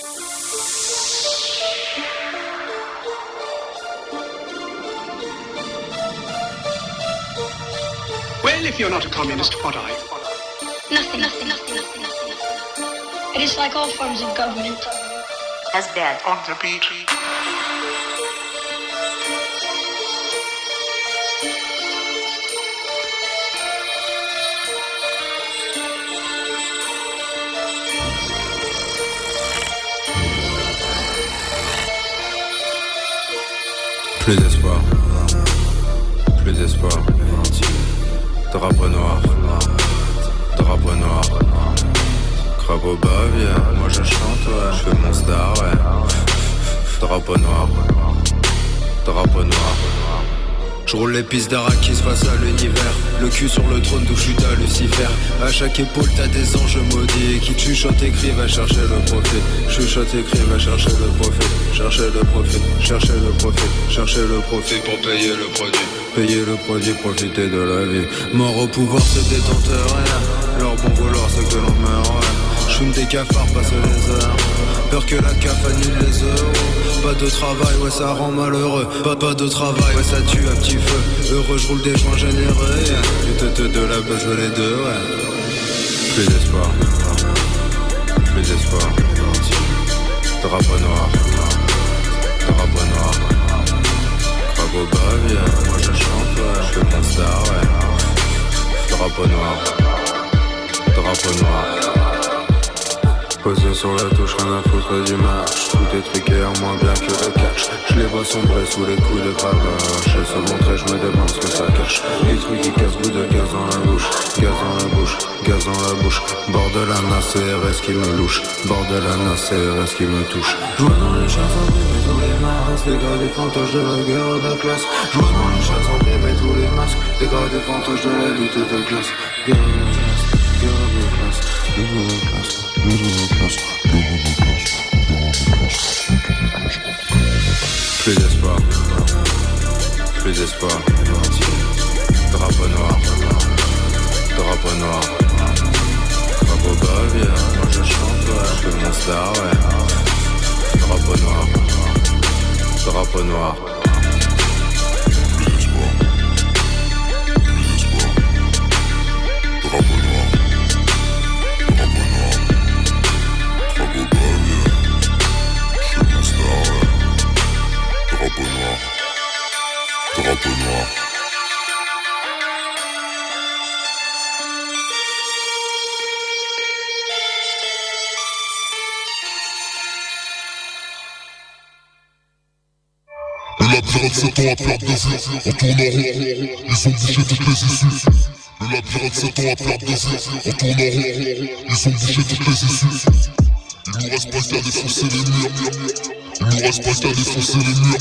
Well, if you're not a communist, what are you? Nothing, nothing, nothing, nothing, nothing. It is like all forms of government. As bad on the beat. Plus d'espoir, plus d'espoir. Drapeau noir, drapeau noir. Crabeau bave, moi je chante, ouais. Je fais mon star, ouais. Drapeau noir, drapeau noir. Je roule les pistes d'Arakis face à l'univers. Le cul sur le trône d'où chute à Lucifer. À chaque épaule t'as des anges maudits qui chuchotent écrit va chercher le prophète. Chuchote écrit va chercher le prophète. Chercher le prophète, chercher le prophète, chercher le prophète pour payer le produit. Payer le produit, profiter de la vie. Mort au pouvoir, c'est détenteur, rien. Leur bon vouloir, c'est que l'on meurt, ouais. J'fume des cafards, passe les heures. Peur que la caf annule les euros. Pas de travail, ouais ça rend malheureux. Pas, pas de travail, ouais ça tue à petit feu. Heureux, j'roule des joints généreux. Du te de la base, les deux, ouais. Plus d'espoir. Plus d'espoir. Drapeau noir. Drapeau noir. Crabeau bavia, moi je chante, ouais. Je fais mon star, ouais. Drapeau noir. Drapeau noir. Posé sur la touche, rien à foutre du match. Tout est truqué en moins bien que le catch. Je les vois sombrer sous les coups de cravache. Et se montrer, je me demande ce que ça cache. Les trucs qui cassent, bout de gaz dans la bouche. Gaz dans la bouche, gaz dans la bouche. Bord de la nasse, est-ce qu'il me louche? Bord de la nasse, est-ce qu'il me touche? Je vois dans les chats en mais tous les masques. Les gars des fantoches de la guerre de la classe. Je vois dans les chats en mais tous les masques. Les gars des fantoches de la lutte de classe. Guerre de classe, guerre de classe, guerre de classe. Plus d'espoir, plus d'espoir. Drapeau noir, drapeau noir. Drapeau bavia, moi je chante, ouais. Je fais mon star, ouais. Drapeau noir, drapeau noir. Plus d'espoir, plus d'espoir. Drapeau noir. Drapeau noir, drapeau noir. Le labyrinthe s'attend à perdre de vue, en tournant rond, ils ont bouché toutes les issues. Le labyrinthe s'attend à perdre de vue, en tournant rond, ils ont bouché toutes les issues. Il nous reste pas qu'à défoncer les murs. Il nous reste pas qu'à défoncer les murs.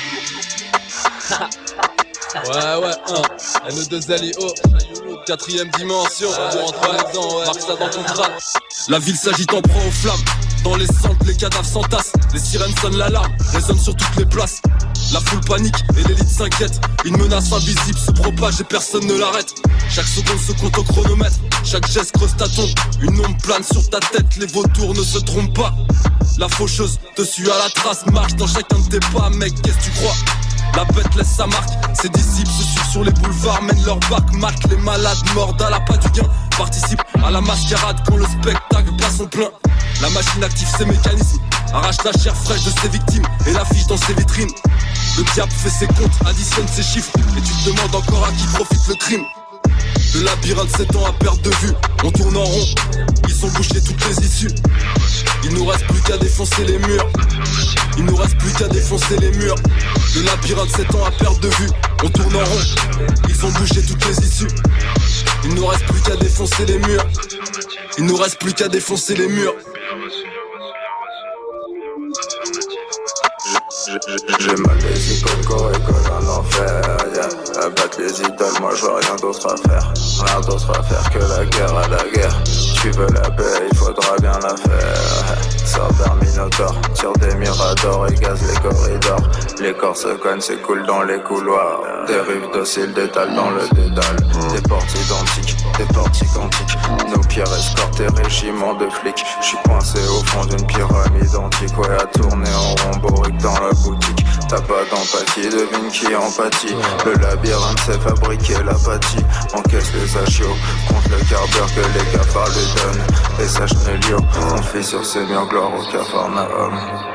Ouais ouais, un, N deux L I O, quatrième dimension, on rentre là-dedans, ouais. Marque ça dans ton crâne. La ville s'agite en proie aux flammes. Dans les centres, les cadavres s'entassent. Les sirènes sonnent l'alarme, résonnent sur toutes les places. La foule panique et l'élite s'inquiète. Une menace invisible se propage et personne ne l'arrête. Chaque seconde se compte au chronomètre. Chaque geste creuse ta tombe. Une ombre plane sur ta tête, les vautours ne se trompent pas. La faucheuse te suit à la trace, marche dans chacun de tes pas, mec, qu'est-ce que tu crois? La bête laisse sa marque, ses disciples se suivent sur les boulevards, mènent leur bac, matent les malades, mordent à la pas du gain, participent à la mascarade quand le spectacle bat son plein. La machine active ses mécanismes, arrache la chair fraîche de ses victimes et l'affiche dans ses vitrines. Le diable fait ses comptes, additionne ses chiffres, et tu te demandes encore à qui profite le crime. Le labyrinthe s'étend à perte de vue, on tourne en rond, ils ont bouché toutes les issues. Il nous reste plus qu'à défoncer les murs. Il nous reste plus qu'à défoncer les murs. Le labyrinthe s'étend à perte de vue, on tourne en rond, ils ont bouché toutes les issues. Il nous reste plus qu'à défoncer les murs. Il nous reste plus qu'à défoncer les murs. J'ai mal les icônes, corps école en enfer, yeah. Abattre les idoles, moi je vois rien d'autre à faire. Rien d'autre à faire que la guerre à la guerre. Tu veux la paix, il faudra bien la faire. Sors d'un minotaure, tire des miradors et gaz les corridors. Les corps se cognent, s'écoulent dans les couloirs. Des rives dociles détalent dans le dédale. Des portes identiques, des portiques antiques. Nos pierres escortent des régiments de flics. J'suis coincé au fond d'une pyramide antique. Ouais, à tourner en rond, borique dans la boutique. T'as pas d'empathie, devine qui empathie. Le labyrinthe sait fabriquer l'apathie. Encaisse les achios, compte le carburant que les cafards lui donnent. Et sache Nélio, on fait sur ses murs gloire au Capharnaüm.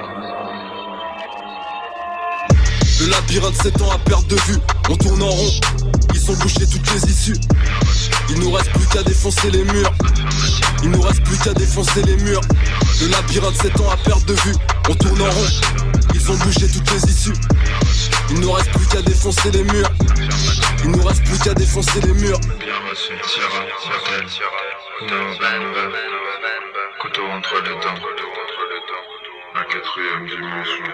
Le labyrinthe s'étend à perte de vue, on tourne en rond, ils ont bouché toutes les issues. Il nous reste plus qu'à défoncer les murs. Il nous reste plus qu'à défoncer les murs. Le labyrinthe s'étend à perte de vue, on tourne en rond, ils ont bouché toutes les issues. Il nous reste plus qu'à défoncer les murs. Il nous reste plus qu'à défoncer les murs. Couteau entre les dents, la quatrième dimension.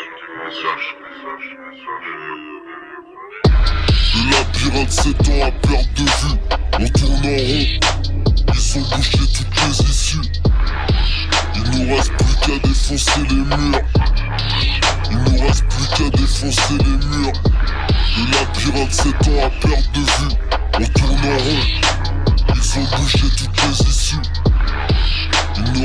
Le labyrinthe s'étend à perte de vue, on tourne en rond, ils ont bouché toutes les issues. Il nous reste plus qu'à défoncer les murs. Il nous reste plus qu'à défoncer les murs. Le labyrinthe s'étend à perte de vue, on tourne en rond, ils ont bouché toutes les issues. Il nous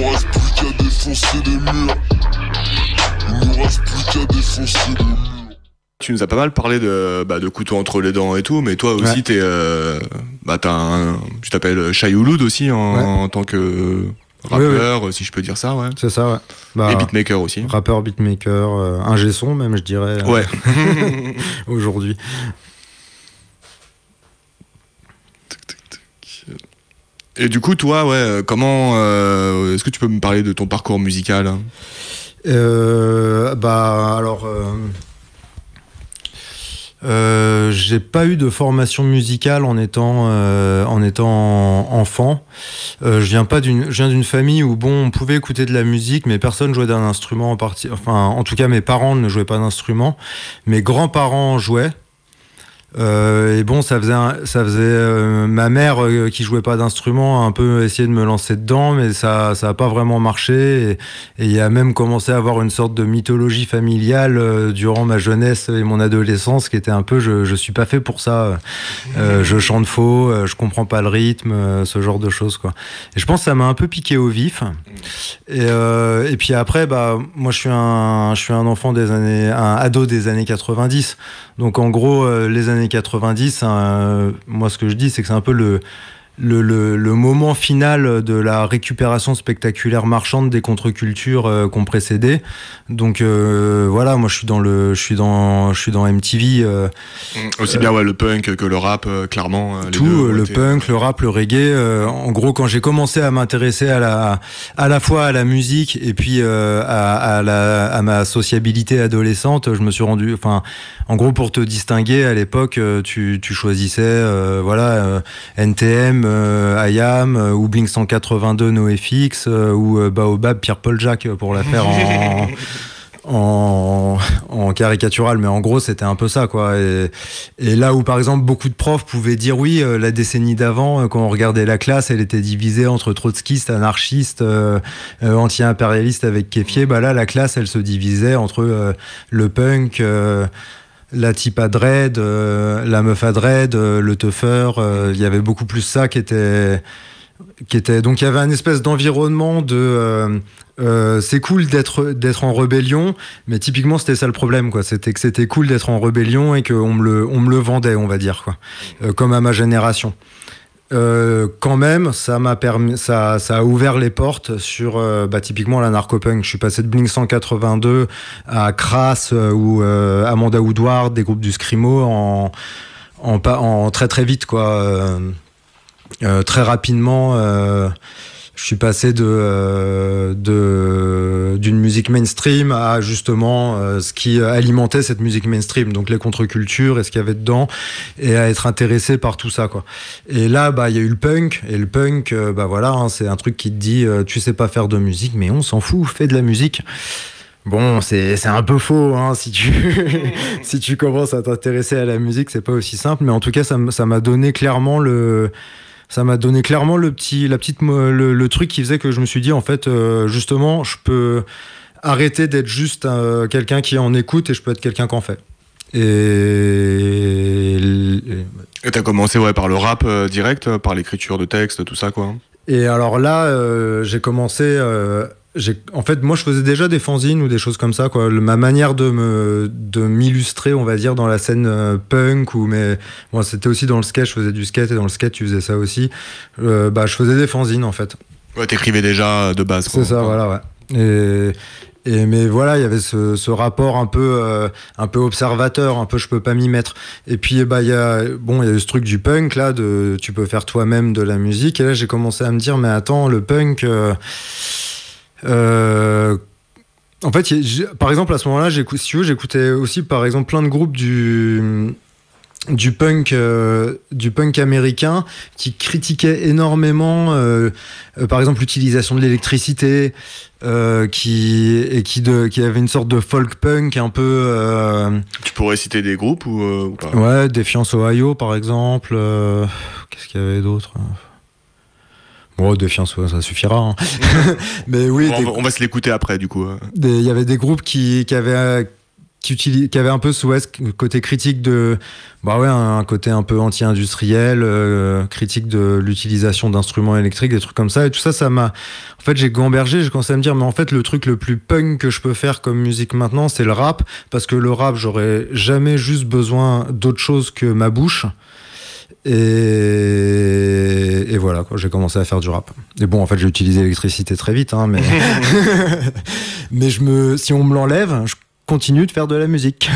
défoncer les murs. Il nous reste plus qu'à défoncer les murs. Tu nous as pas mal parlé de, bah, de couteau entre les dents et tout, mais toi aussi, ouais. t'es, euh, bah, t'as un, tu t'appelles Shayouloud aussi en, ouais. en tant que rappeur, oui, oui. si je peux dire ça, ouais. C'est ça, ouais. Bah, et beatmaker aussi. Rappeur, beatmaker, euh, ingé son même, je dirais. Ouais. Aujourd'hui. Et du coup, toi, ouais, comment, euh, est-ce que tu peux me parler de ton parcours musical? euh, Bah, alors. Euh... Euh, j'ai pas eu de formation musicale en étant euh, en étant enfant. Euh, je viens pas d'une, je viens d'une famille où bon, on pouvait écouter de la musique, mais personne jouait d'un instrument en partie. Enfin, en tout cas, mes parents ne jouaient pas d'instrument. Mes grands-parents jouaient. Euh, et bon, ça faisait, un, ça faisait euh, ma mère euh, qui jouait pas d'instrument a un peu essayé de me lancer dedans, mais ça, ça a pas vraiment marché. Et il y a même commencé à avoir une sorte de mythologie familiale euh, durant ma jeunesse et mon adolescence, qui était un peu, je, je suis pas fait pour ça. Euh, je chante faux, euh, je comprends pas le rythme, euh, ce genre de choses, quoi. Et je pense que ça m'a un peu piqué au vif. Et, euh, et puis après, bah, moi, je suis un, je suis un enfant des années, un ado des années quatre-vingt-dix. Donc en gros, euh, les années quatre-vingt-dix, hein, moi ce que je dis, c'est que c'est un peu le, le, le, le moment final de la récupération spectaculaire marchande des contre-cultures euh, qu'on précédait. Donc euh, voilà, moi je suis dans le, je suis dans, je suis dans M T V. Euh, Aussi bien ouais, le punk que le rap, euh, clairement. Euh, les tout, deux, le été... punk, le rap, le reggae. Euh, en gros, quand j'ai commencé à m'intéresser à la, à la fois à la musique et puis euh, à, à, la, à ma sociabilité adolescente, je me suis rendu, enfin, en gros, pour te distinguer à l'époque, tu, tu choisissais, euh, voilà, euh, N T M, euh, I A M, euh, ou Blink cent quatre-vingt-deux, NoFX, euh, ou euh, Baobab, Pierre-Paul Jacques, pour la faire en... En, en caricatural, mais en gros c'était un peu ça, quoi. Et, et là où par exemple beaucoup de profs pouvaient dire oui, euh, la décennie d'avant, euh, quand on regardait la classe, elle était divisée entre trotskistes, anarchistes, euh, euh, anti-impérialistes avec Kéfier. Bah là la classe elle se divisait entre euh, le punk, euh, la type à dread, euh, la meuf à dread, euh, le teufeur. Il euh, y avait beaucoup plus ça qui était qui était donc il y avait un espèce d'environnement de euh, euh, c'est cool d'être d'être en rébellion, mais typiquement c'était ça le problème, quoi. C'était que c'était cool d'être en rébellion et qu'on me le on me le vendait, on va dire, quoi, euh, comme à ma génération. Euh, quand même, ça m'a permis, ça, ça a ouvert les portes sur, euh, bah, typiquement la narcopunk. Je suis passé de Blink cent quatre-vingt-deux à Crass euh, ou euh, Amanda Woodward, des groupes du Screamo en, en, en, en très très vite, quoi. Euh, euh, très rapidement, euh, je suis passé de, euh, de d'une musique mainstream à justement euh, ce qui alimentait cette musique mainstream, donc les contre-cultures et ce qu'il y avait dedans, et à être intéressé par tout ça, quoi. Et là, bah, il y a eu le punk, et le punk, euh, bah voilà, hein, c'est un truc qui te dit, euh, tu sais pas faire de musique, mais on s'en fout, fais de la musique. Bon, c'est, c'est un peu faux, hein, si tu, si tu commences à t'intéresser à la musique, c'est pas aussi simple, mais en tout cas, ça, ça m'a donné clairement le, ça m'a donné clairement le petit, la petite, le, le truc qui faisait que je me suis dit, en fait, euh, justement, je peux arrêter d'être juste euh, quelqu'un qui en écoute et je peux être quelqu'un qu'en fait. Et, et t'as commencé, ouais, par le rap euh, direct, par l'écriture de textes, tout ça, quoi. Et alors là, euh, j'ai commencé. Euh, J'ai, en fait, moi, je faisais déjà des fanzines ou des choses comme ça, quoi. Le, ma manière de me, de m'illustrer, on va dire, dans la scène euh, punk, ou mais moi, bon, c'était aussi dans le skate. Je faisais du skate et dans le skate, tu faisais ça aussi. Euh, bah, je faisais des fanzines, en fait. Ouais, t'écrivais déjà de base, quoi. C'est ça, voilà, ouais. Et, et mais voilà, il y avait ce, ce rapport un peu, euh, un peu observateur, un peu, je peux pas m'y mettre. Et puis, bah, il y a, bon, il y a eu ce truc du punk là, de, tu peux faire toi-même de la musique. Et là, j'ai commencé à me dire, mais attends, le punk. Euh, Euh, en fait, par exemple, à ce moment-là, si tu veux, j'écoutais aussi, par exemple, plein de groupes du du punk, euh, du punk américain qui critiquaient énormément, euh, euh, par exemple, l'utilisation de l'électricité, euh, qui et qui de qui avait une sorte de folk punk un peu. Euh, tu pourrais citer des groupes ou, euh, ou pas? Ouais, Defiance Ohio, par exemple. Euh, qu'est-ce qu'il y avait d'autre? Bon, Défiance, ça suffira. Hein. Mais oui, bon, des... on va se l'écouter après, du coup. Il y avait des groupes qui, qui avaient qui, utilise, qui avait un peu ce ouais, côté critique de, bah ouais, un, un côté un peu anti-industriel, euh, critique de l'utilisation d'instruments électriques, des trucs comme ça. Et tout ça, ça m'a. En fait, j'ai gambergé, j'ai commencé à me dire, mais en fait, le truc le plus punk que je peux faire comme musique maintenant, c'est le rap, parce que le rap, j'aurais jamais juste besoin d'autre chose que ma bouche. Et, et voilà, quoi, j'ai commencé à faire du rap. Et bon, en fait, j'ai utilisé l'électricité très vite, hein, mais mais je me, si on me l'enlève, je continue de faire de la musique.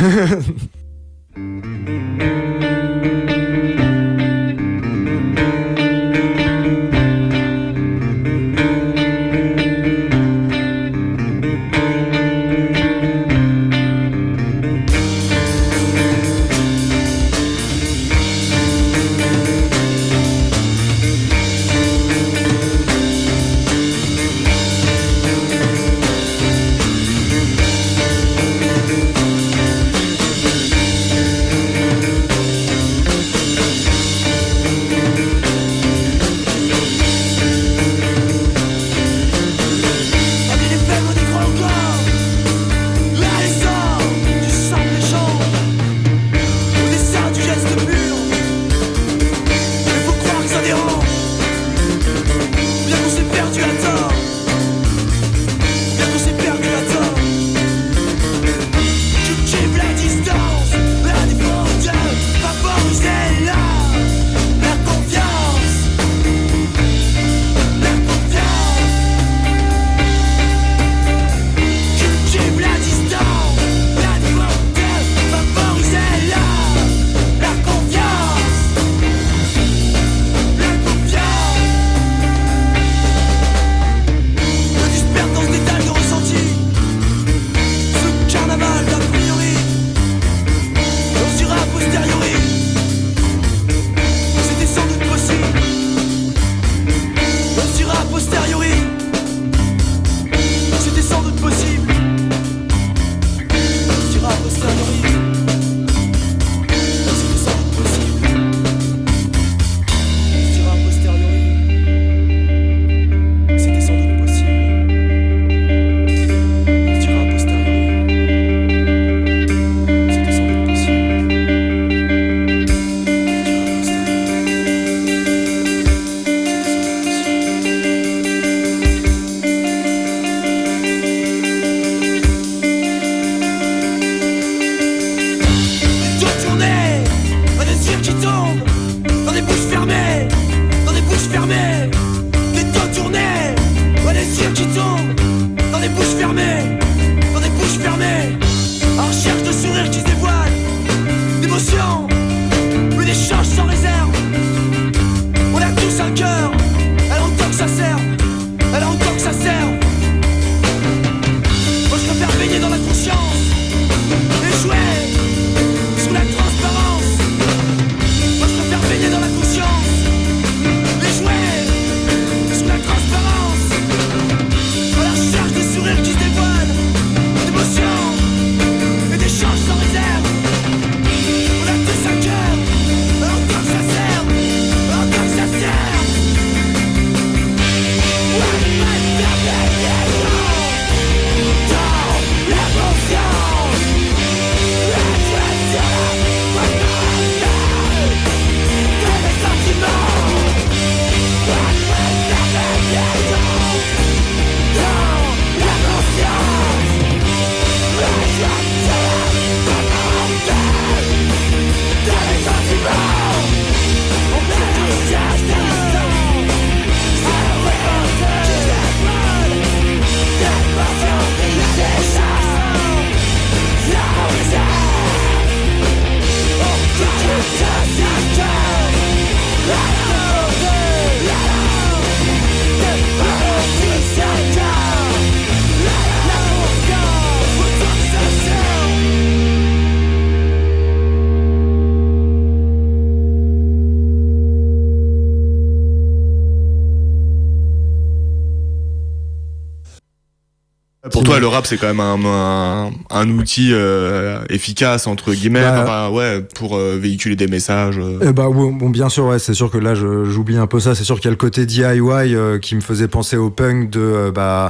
Pour toi, le rap, c'est quand même un, un, un outil euh, efficace, entre guillemets, bah, enfin, ouais, pour euh, véhiculer des messages. Euh. Eh bah, bon, bien sûr, ouais, c'est sûr que là, je, j'oublie un peu ça. C'est sûr qu'il y a le côté D I Y euh, qui me faisait penser au punk de, euh, bah,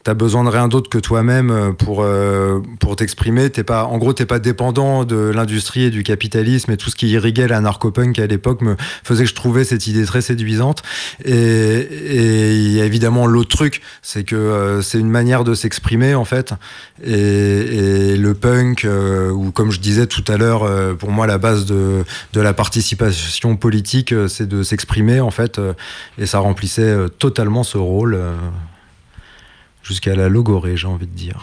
t'as besoin de rien d'autre que toi-même pour euh, pour t'exprimer. T'es pas, en gros, t'es pas dépendant de l'industrie et du capitalisme, et tout ce qui irriguait la narco-punk à l'époque me faisait que je trouvais cette idée très séduisante. Et et il y a évidemment l'autre truc, c'est que euh, c'est une manière de s'exprimer en fait. Et, et le punk, euh, ou comme je disais tout à l'heure, euh, pour moi la base de de la participation politique, euh, c'est de s'exprimer en fait. Euh, et ça remplissait euh, totalement ce rôle. Euh, Jusqu'à la logorée, j'ai envie de dire.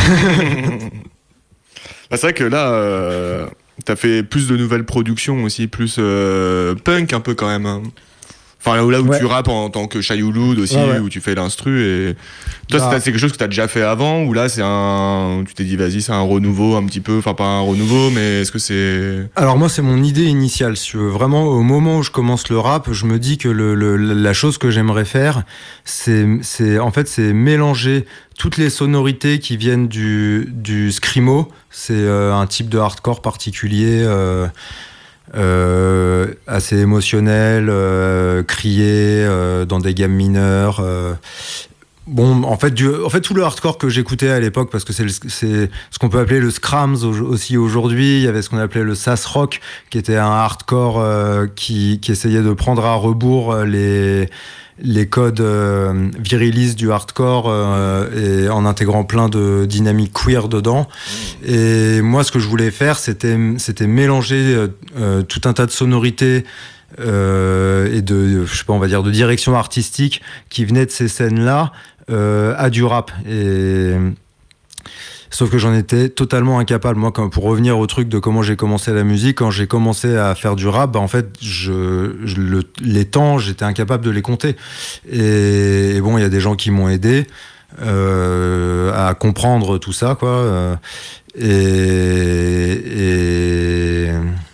Bah, c'est vrai que là, euh, t'as fait plus de nouvelles productions aussi, plus euh, punk un peu quand même. Hein. Enfin, là où, là où ouais. tu rappes en, en tant que Chayoulud aussi, ouais, ouais. où tu fais l'instru. Et... Toi, bah. c'est, c'est quelque chose que t'as déjà fait avant, ou là, c'est un... tu t'es dit, vas-y, c'est un renouveau un petit peu. Enfin, pas un renouveau, mais est-ce que c'est... Alors moi, c'est mon idée initiale. Si tu veux. Vraiment, au moment où je commence le rap, je me dis que le, le, la chose que j'aimerais faire, c'est, c'est, en fait, c'est mélanger toutes les sonorités qui viennent du, du screamo. C'est euh, un type de hardcore particulier... Euh, Euh, assez émotionnel, euh, crié euh, dans des gammes mineures. Euh, bon, en fait, du, en fait, tout le hardcore que j'écoutais à l'époque, parce que c'est, le, c'est ce qu'on peut appeler le scrams aussi aujourd'hui. Il y avait ce qu'on appelait le sass rock, qui était un hardcore euh, qui, qui essayait de prendre à rebours les les codes euh, virilistes du hardcore euh, et en intégrant plein de dynamiques queer dedans. Et moi, ce que je voulais faire, c'était, c'était mélanger euh, tout un tas de sonorités euh, et de, je sais pas, on va dire, de direction artistique qui venaient de ces scènes-là euh, à du rap. Et... Sauf que j'en étais totalement incapable. Moi, quand, pour revenir au truc de comment j'ai commencé la musique, quand j'ai commencé à faire du rap, bah, en fait, je, je, le, les temps, j'étais incapable de les compter. Et, et bon, il y a des gens qui m'ont aidé euh, à comprendre tout ça, quoi. Euh, et... et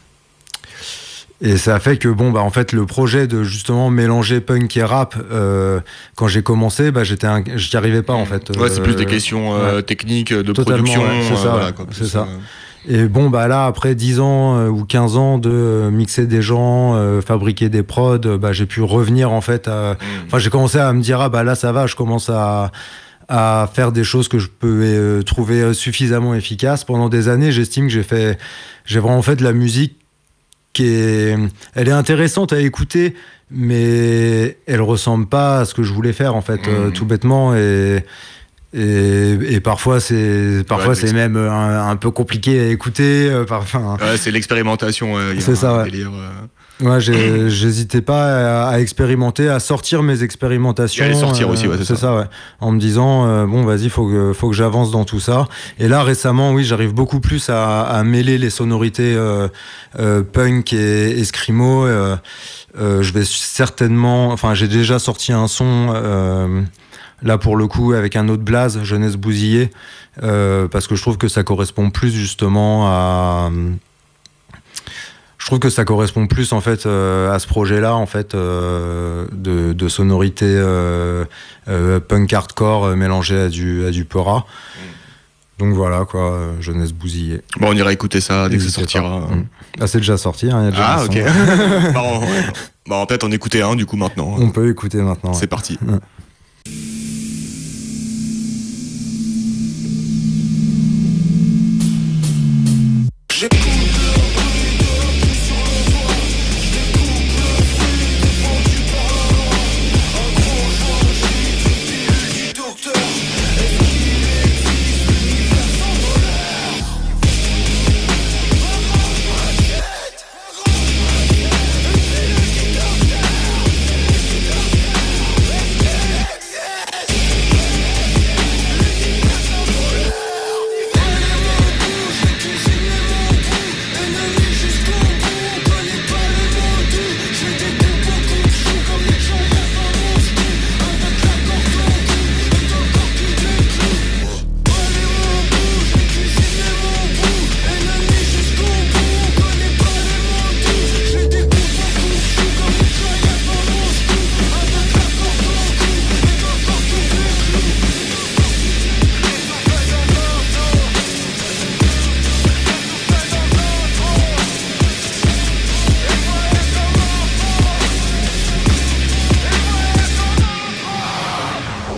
Et ça a fait que bon bah en fait le projet de justement mélanger punk et rap euh, quand j'ai commencé bah j'étais un... j'y arrivais pas en fait. Ouais, c'est plus des questions euh, ouais. techniques de Totalement, production. Ouais, c'est euh, ça. Voilà, quoi, c'est ça. Euh... Et bon bah là après dix ans euh, ou quinze ans de euh, mixer des gens, euh, fabriquer des prods, bah j'ai pu revenir en fait. À... Mmh. Enfin j'ai commencé à me dire ah bah là ça va, je commence à à faire des choses que je peux euh, trouver suffisamment efficaces. Pendant des années, j'estime que j'ai fait j'ai vraiment fait de la musique qui est, elle est intéressante à écouter, mais elle ressemble pas à ce que je voulais faire en fait, mmh. euh, tout bêtement. Et, et, et parfois c'est, parfois ouais, c'est même un, un peu compliqué à écouter. Euh, par, enfin, ouais, c'est l'expérimentation. Euh, c'est ça. Ouais. Délire, euh... Ouais, j'ai, j'hésitais pas à, à expérimenter, à sortir mes expérimentations. Et à les sortir euh, aussi, ouais, c'est, c'est ça. ça, ouais. En me disant, euh, bon, vas-y, faut que, faut que j'avance dans tout ça. Et là, récemment, oui, j'arrive beaucoup plus à, à mêler les sonorités euh, euh, punk et, et screamo. Euh, euh, je vais certainement, enfin, j'ai déjà sorti un son. Euh, Là, pour le coup, avec un autre blaze, Jeunesse Bousillée, euh, parce que je trouve que ça correspond plus justement à. Je trouve que ça correspond plus en fait euh, à ce projet-là en fait euh, de, de sonorité euh, euh, punk hardcore euh, mélangé à du à du peura. Mm. Donc voilà quoi, euh, Jeunesse Bousillée. Bon, on ira écouter ça dès que ça sortira. Mm. Ah, c'est déjà sorti, hein, y a déjà ah ok. bon, ouais. bon, peut-être en écouter un du coup maintenant. On peut écouter maintenant. C'est ouais. parti. Mm.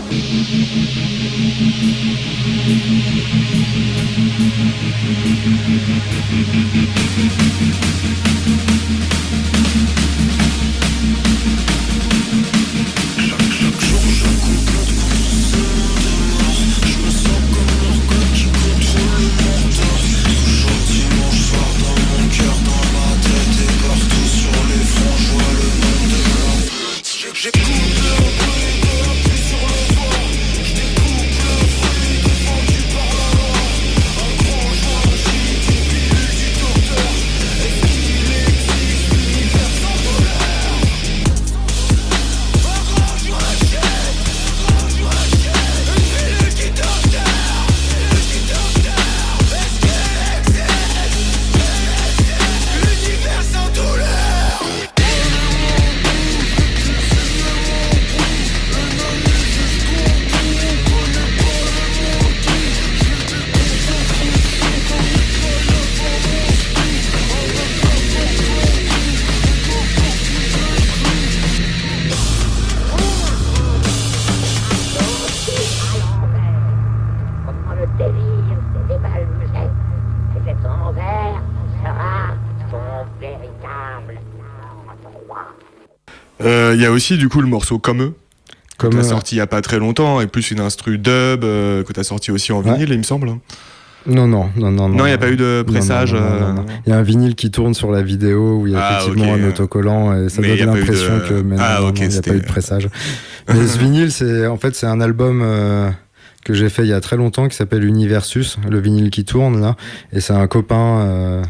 Il euh, y a aussi du coup le morceau Comme eux, que Comme t'as eux, sorti il y a pas très longtemps, et plus une instru dub euh, que t'as sorti aussi en vinyle, ouais. il me semble. Non, non, non, non. Non, il n'y a pas eu de pressage. Non, non, non, non, non. Il y a un vinyle qui tourne sur la vidéo où il y a ah, effectivement okay. un autocollant et ça mais donne l'impression de... que. Mais ah, non, ok, il n'y a pas eu de pressage. Mais ce vinyle, c'est en fait c'est un album euh, que j'ai fait il y a très longtemps qui s'appelle Universus, le vinyle qui tourne là, et c'est un copain euh,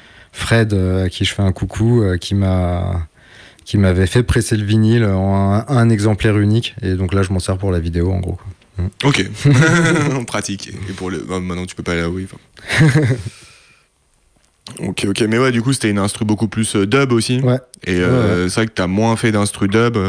Fred euh, à qui je fais un coucou euh, qui m'a qui m'avait fait presser le vinyle en un, un exemplaire unique, et donc là je m'en sers pour la vidéo en gros, quoi. Ok, en pratique. Et pour le... oh, maintenant tu peux pas aller à oui. ok, ok, mais ouais, du coup c'était une instru beaucoup plus euh, dub aussi. Ouais. Et euh, ouais. c'est vrai que t'as moins fait d'instru dub.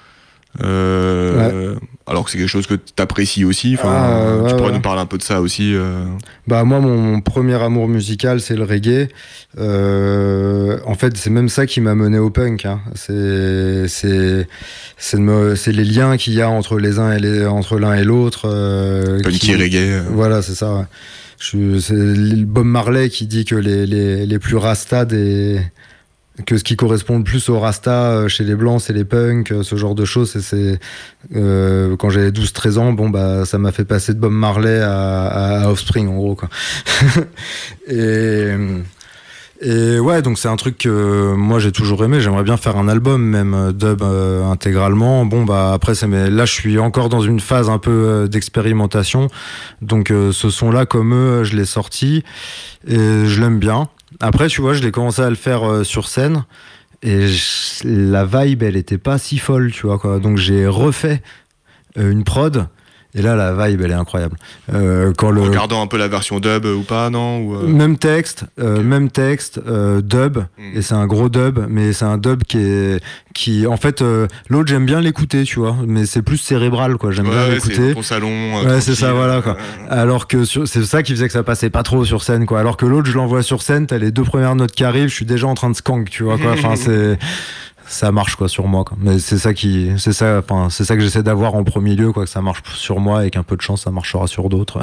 Euh, ouais. Alors que c'est quelque chose que t'apprécies aussi. Enfin, ah, ouais, tu pourrais ouais. nous parler un peu de ça aussi. Euh... Bah moi, mon, mon premier amour musical, c'est le reggae. Euh, en fait, c'est même ça qui m'a mené au punk. Hein. C'est c'est c'est, me, c'est les liens qu'il y a entre les uns et les entre l'un et l'autre. Euh, Punky qui, reggae. Euh. Voilà, c'est ça. Ouais. Je, c'est Bob Marley qui dit que les les les plus rastas des que ce qui correspond le plus au rasta chez les blancs, c'est les punks, ce genre de choses. Et c'est euh, quand j'avais douze treize ans, bon bah ça m'a fait passer de Bob Marley à, à Offspring en gros, quoi. et et ouais, donc c'est un truc que moi j'ai toujours aimé. J'aimerais bien faire un album même dub euh, intégralement. Bon bah après c'est mais là je suis encore dans une phase un peu euh, d'expérimentation. Donc euh, ce son là comme eux, je l'ai sorti et je l'aime bien. Après, tu vois, je l'ai commencé à le faire euh, sur scène et je, la vibe, elle était pas si folle, tu vois, quoi. Donc j'ai refait euh, une prod et là, la vibe, elle est incroyable. Euh, quand le... Regardant un peu la version dub ou pas, non ou euh... Même texte, euh, okay. même texte, euh, dub, mm. et c'est un gros dub, mais c'est un dub qui est, qui, en fait, euh, l'autre j'aime bien l'écouter, tu vois, mais c'est plus cérébral, quoi. J'aime ouais, bien ouais, l'écouter. C'est ton salon. Euh, ouais, c'est ça, voilà, quoi. Alors que sur, c'est ça qui faisait que ça passait pas trop sur scène, quoi. Alors que l'autre, je l'envoie sur scène, t'as les deux premières notes qui arrivent, je suis déjà en train de skank, tu vois, quoi. Enfin, c'est ça marche quoi sur moi, quoi. Mais c'est ça qui c'est ça enfin c'est ça que j'essaie d'avoir en premier lieu, quoi, que ça marche sur moi et qu'un peu de chance ça marchera sur d'autres.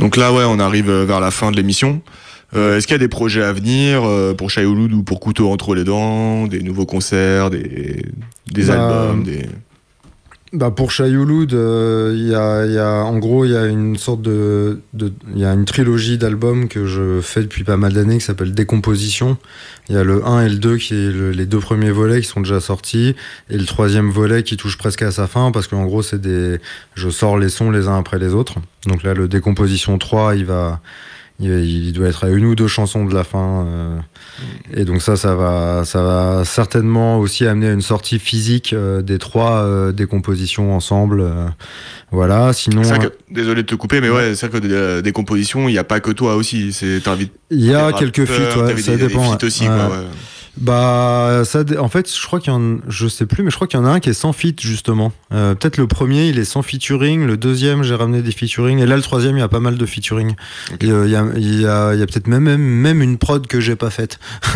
Donc là, ouais, on arrive vers la fin de l'émission. Euh, est-ce qu'il y a des projets à venir euh, pour Shai Hulud ou pour Couteau entre les dents, des nouveaux concerts, des, des bah, albums, des... Bah pour Shai Hulud, il euh, y, a, y a, en gros, il y a une sorte de, il y a une trilogie d'albums que je fais depuis pas mal d'années qui s'appelle Décomposition. Il y a le un et le deux qui est le, les deux premiers volets qui sont déjà sortis et le troisième volet qui touche presque à sa fin parce qu'en gros c'est des, je sors les sons les uns après les autres. Donc là le Décomposition trois, il va il doit être à une ou deux chansons de la fin euh, et donc ça ça va ça va certainement aussi amener à une sortie physique euh, des trois euh, décompositions ensemble euh, voilà. Sinon c'est que, désolé de te couper mais ouais c'est vrai que des, des compositions il y a pas que toi aussi, c'est t'invites il y a quelques feats ouais, ça des, dépend des feats aussi ouais. quoi, ouais. Bah ça en fait je crois qu'il y en je sais plus mais je crois qu'il y en a un qui est sans feat justement euh, peut-être le premier il est sans featuring, le deuxième j'ai ramené des featuring et là le troisième il y a pas mal de featuring. Okay. Il y a il y a il y a peut-être même même même une prod que j'ai pas faite.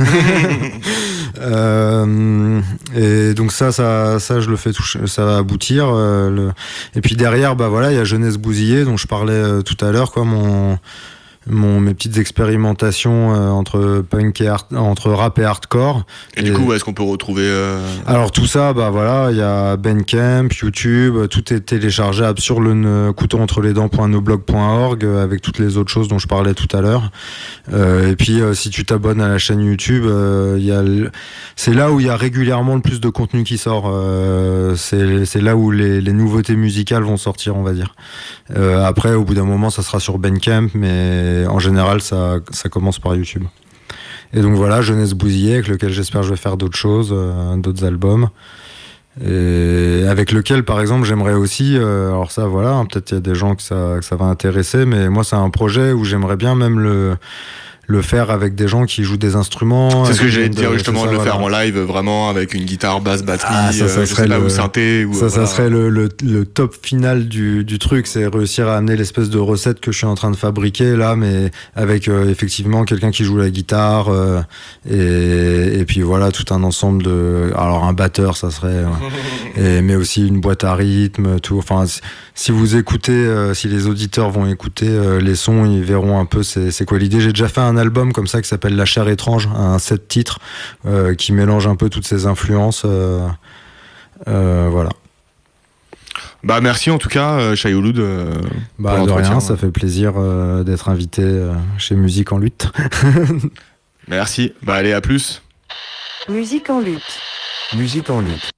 euh, et donc ça ça ça je le fais toucher, ça va aboutir euh, le... et puis derrière bah voilà il y a Jeunesse Bousillée dont je parlais euh, tout à l'heure quoi mon Mon, mes petites expérimentations euh, entre punk et art, entre rap et hardcore. Et, et du coup, où est-ce qu'on peut retrouver euh... Alors tout ça, bah voilà, il y a Bandcamp, YouTube, tout est téléchargeable sur le ne, couteau entre les dents point noblog point org euh, avec toutes les autres choses dont je parlais tout à l'heure. Euh, et puis euh, si tu t'abonnes à la chaîne YouTube, euh, y a le... c'est là où il y a régulièrement le plus de contenu qui sort. Euh, c'est, c'est là où les, les nouveautés musicales vont sortir, on va dire. Euh, après, au bout d'un moment, ça sera sur Bandcamp, mais en général, ça, ça commence par YouTube. Et donc voilà, Jeunesse Bousillée, avec lequel j'espère que je vais faire d'autres choses, euh, d'autres albums. Et avec lequel, par exemple, j'aimerais aussi, euh, alors ça, voilà, hein, peut-être il y a des gens que ça, que ça va intéresser, mais moi, c'est un projet où j'aimerais bien même le... le faire avec des gens qui jouent des instruments. C'est ce que j'allais te dire justement, ça, de le voilà. faire en live vraiment avec une guitare, basse, batterie, ah, ça, ça euh, je sais pas, le, ou synthé. Ou, ça, voilà. ça serait le, le, le top final du, du truc, c'est réussir à amener l'espèce de recette que je suis en train de fabriquer là, mais avec euh, effectivement quelqu'un qui joue la guitare euh, et, et puis voilà, tout un ensemble de... Alors un batteur, ça serait... Ouais. et, mais aussi une boîte à rythme, tout. Enfin, si vous écoutez, euh, si les auditeurs vont écouter euh, les sons, ils verront un peu c'est, c'est quoi l'idée. J'ai déjà fait un album comme ça qui s'appelle La Chair étrange, un sept titres euh, qui mélange un peu toutes ces influences. Euh, euh, voilà. Bah merci en tout cas, euh, Shai Hulud. Euh, bah de rien, ça fait plaisir euh, d'être invité euh, chez Musique en lutte. Merci. Bah allez, à plus. Musique en lutte. Musique en lutte.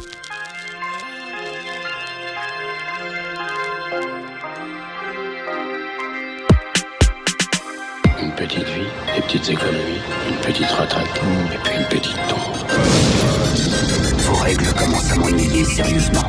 Une petite vie, des petites économies, une petite retraite, et puis une petite tombe. Vos règles commencent à m'ennuyer sérieusement.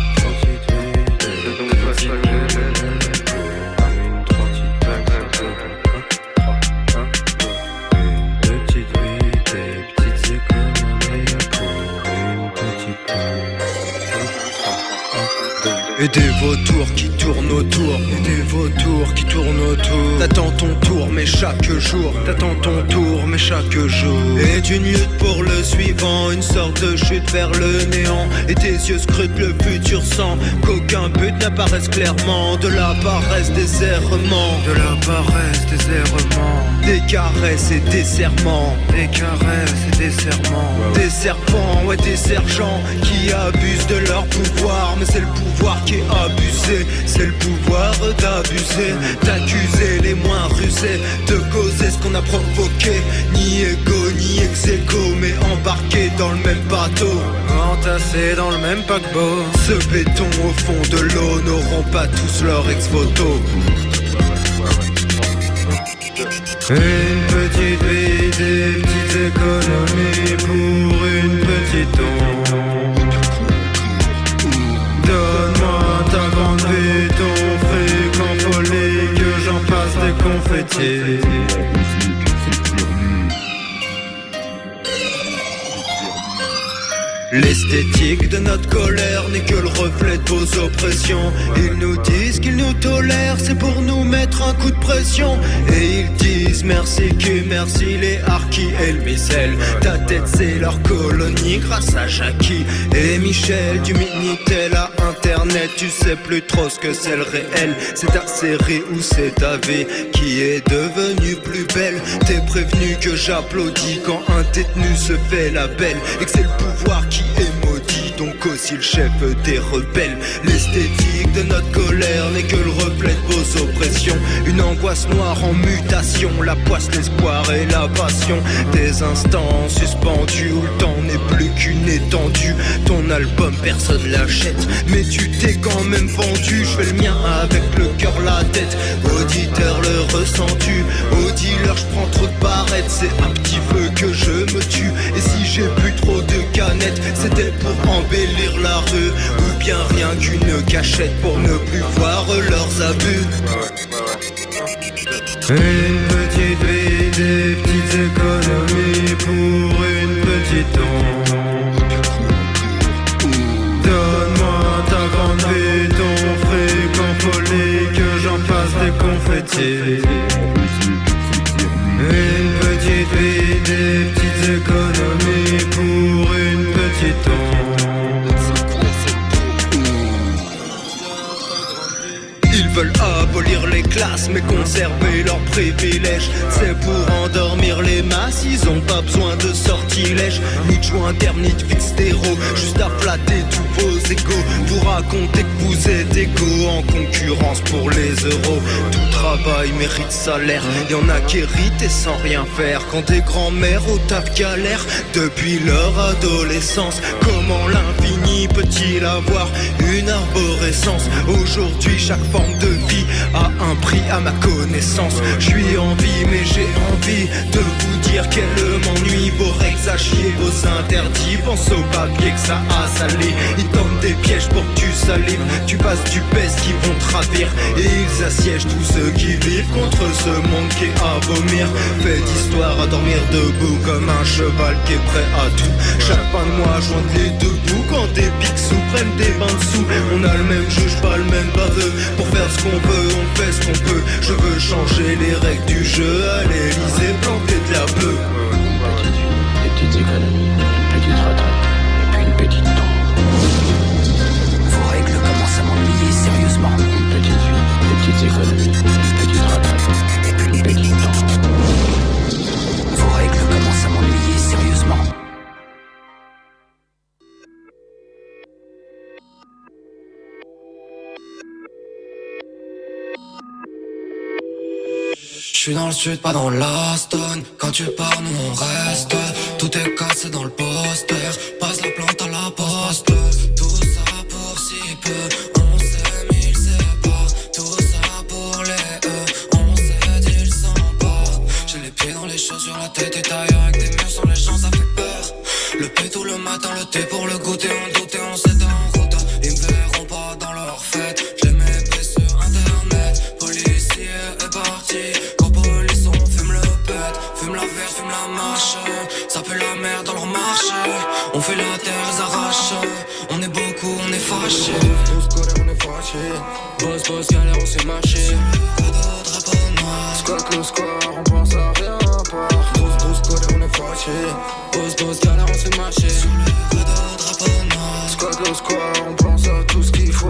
Et des vautours qui tournent autour, et des vautours qui tournent autour. T'attends ton tour mais chaque jour, t'attends ton tour mais chaque jour. Et d'une lutte pour le suivant, une sorte de chute vers le néant. Et tes yeux scrutent le futur sans qu'aucun but n'apparaisse clairement. De la paresse des errements, de la paresse des errements. Des caresses et des serments, des caresses et des serments. Des serpents, ouais des sergents qui abusent de leur pouvoir. Mais c'est le pouvoir qui est abusé, c'est le pouvoir d'abuser, d'accuser les moins rusés, de causer ce qu'on a provoqué. Ni égo, ni ex-égo, mais embarqués dans le même bateau, entassés dans le même paquebot. Ce béton au fond de l'eau n'auront pas tous leur ex-voto. Une petite vie, des petites économies pour une petite onde. Donne-moi ta grande vie, ton fric en folie, que j'en fasse des confettis. L'esthétique de notre colère n'est que le reflet de vos oppressions. Ils nous disent qu'ils nous tolèrent, c'est pour nous mettre un coup de pression. Et ils disent merci qui merci les harkis et le ficelle. Ta tête c'est leur colonie grâce à Jackie et Michel. Du Minitel à internet, tu sais plus trop ce que c'est le réel. C'est ta série ou c'est ta vie qui est devenue plus belle. T'es prévenu que j'applaudis quand un détenu se fait la belle et que c'est le pouvoir qui est maudit, donc aussi le chef des rebelles. L'esthétique de notre colère n'est que le reflet de vos oppressions. Une angoisse noire en mutation, la poisse, l'espoir et la passion. Des instants suspendus où le temps n'est plus qu'une étendue. Ton album personne l'achète, mais tu t'es quand même vendu. Je fais le mien avec le cœur, la tête. Auditeur, le ressens-tu? Au dealer, je prends trop de barrettes. C'est un petit peu que je me tue. Et si j'ai bu trop de canettes, c'était pour embellir la rue, ou bien rien qu'une cachette pour ne plus voir leurs abus. Une petite vie, des petites économies pour une petite onde. Donne-moi ta grande vie, ton fric en folie, que j'en fasse des confettis. Une petite vie, des petites économies pour une petite onde. Ils veulent abolir les classes mais conserver leurs privilèges. C'est pour endormir les masses, ils ont pas besoin de sortilèges, ni de joint d'air, ni de fixe d'héros. Juste à flatter tous vos égos, vous raconter que vous êtes égaux en concurrence pour les euros. Tout travail mérite salaire, y'en a qui héritent et sans rien faire. Quand des grands-mères au taf galèrent depuis leur adolescence, comment l'infini peut-il avoir une arborescence? Aujourd'hui chaque forme de vie a un prix à ma connaissance. Je suis en vie mais j'ai envie de vous dire qu'elle m'ennuie. Vos règles à chier, vos interdits, pense au papier que ça a salé. Ils tombent des pièges pour que tu salives. Tu passes du pèse qui vont te ravir, et ils assiègent tous ceux qui vivent contre ce monde qui est à vomir. Fait d'histoire à dormir debout comme un cheval qui est prêt à tout. Chaque fin de mois joindre les deux bouts quand des pics sous prennent des bains de sous. On a le même juge, pas le même baveux. Pour faire ce qu'on veut, on fait ce qu'on peut. Je veux changer les règles du jeu, à l'Elysée planter de la bleue. Une petite vie, des petites économies, une petite retraite, et puis une petite tombe. Vos règles commencent à m'ennuyer sérieusement. Une petite vie, des petites économies, une petite retraite, et puis une petite tombe. Vos règles commencent à m'ennuyer sérieusement. Je suis dans le sud, pas dans l'Aston. Quand tu pars, nous on reste. Tout est cassé dans le poster. Passe la plante à la poste. Tout ça pour si peu. On s'aime, ils séparent. Tout ça pour les E. On s'aide, ils s'emparent. J'ai les pieds dans les chaussures, la tête est taillée avec des murs sur les gens, ça fait peur. Le pétou le matin, le thé pour le goûter. On doutait, on s'était en route. Ils me verront pas dans leur fête. Je les mets pris sur internet. Policier est parti. Fume la verre, fume la marche. Ça pue la merde dans leur marché. On fait la terre, ils arrachent. On est beaucoup, on est fâchés. Boss, boss, on est fâchés. Boss, boss, galère, on s'est mâché. Cadeau, drapeau noir. Squat, le square, on pense à rien à part. Boss, boss, on est fâchés. Boss, boss, galère, on s'est mâché. Cadeau, drapeau noir. Squat, le square, on pense à tout ce qu'il faut.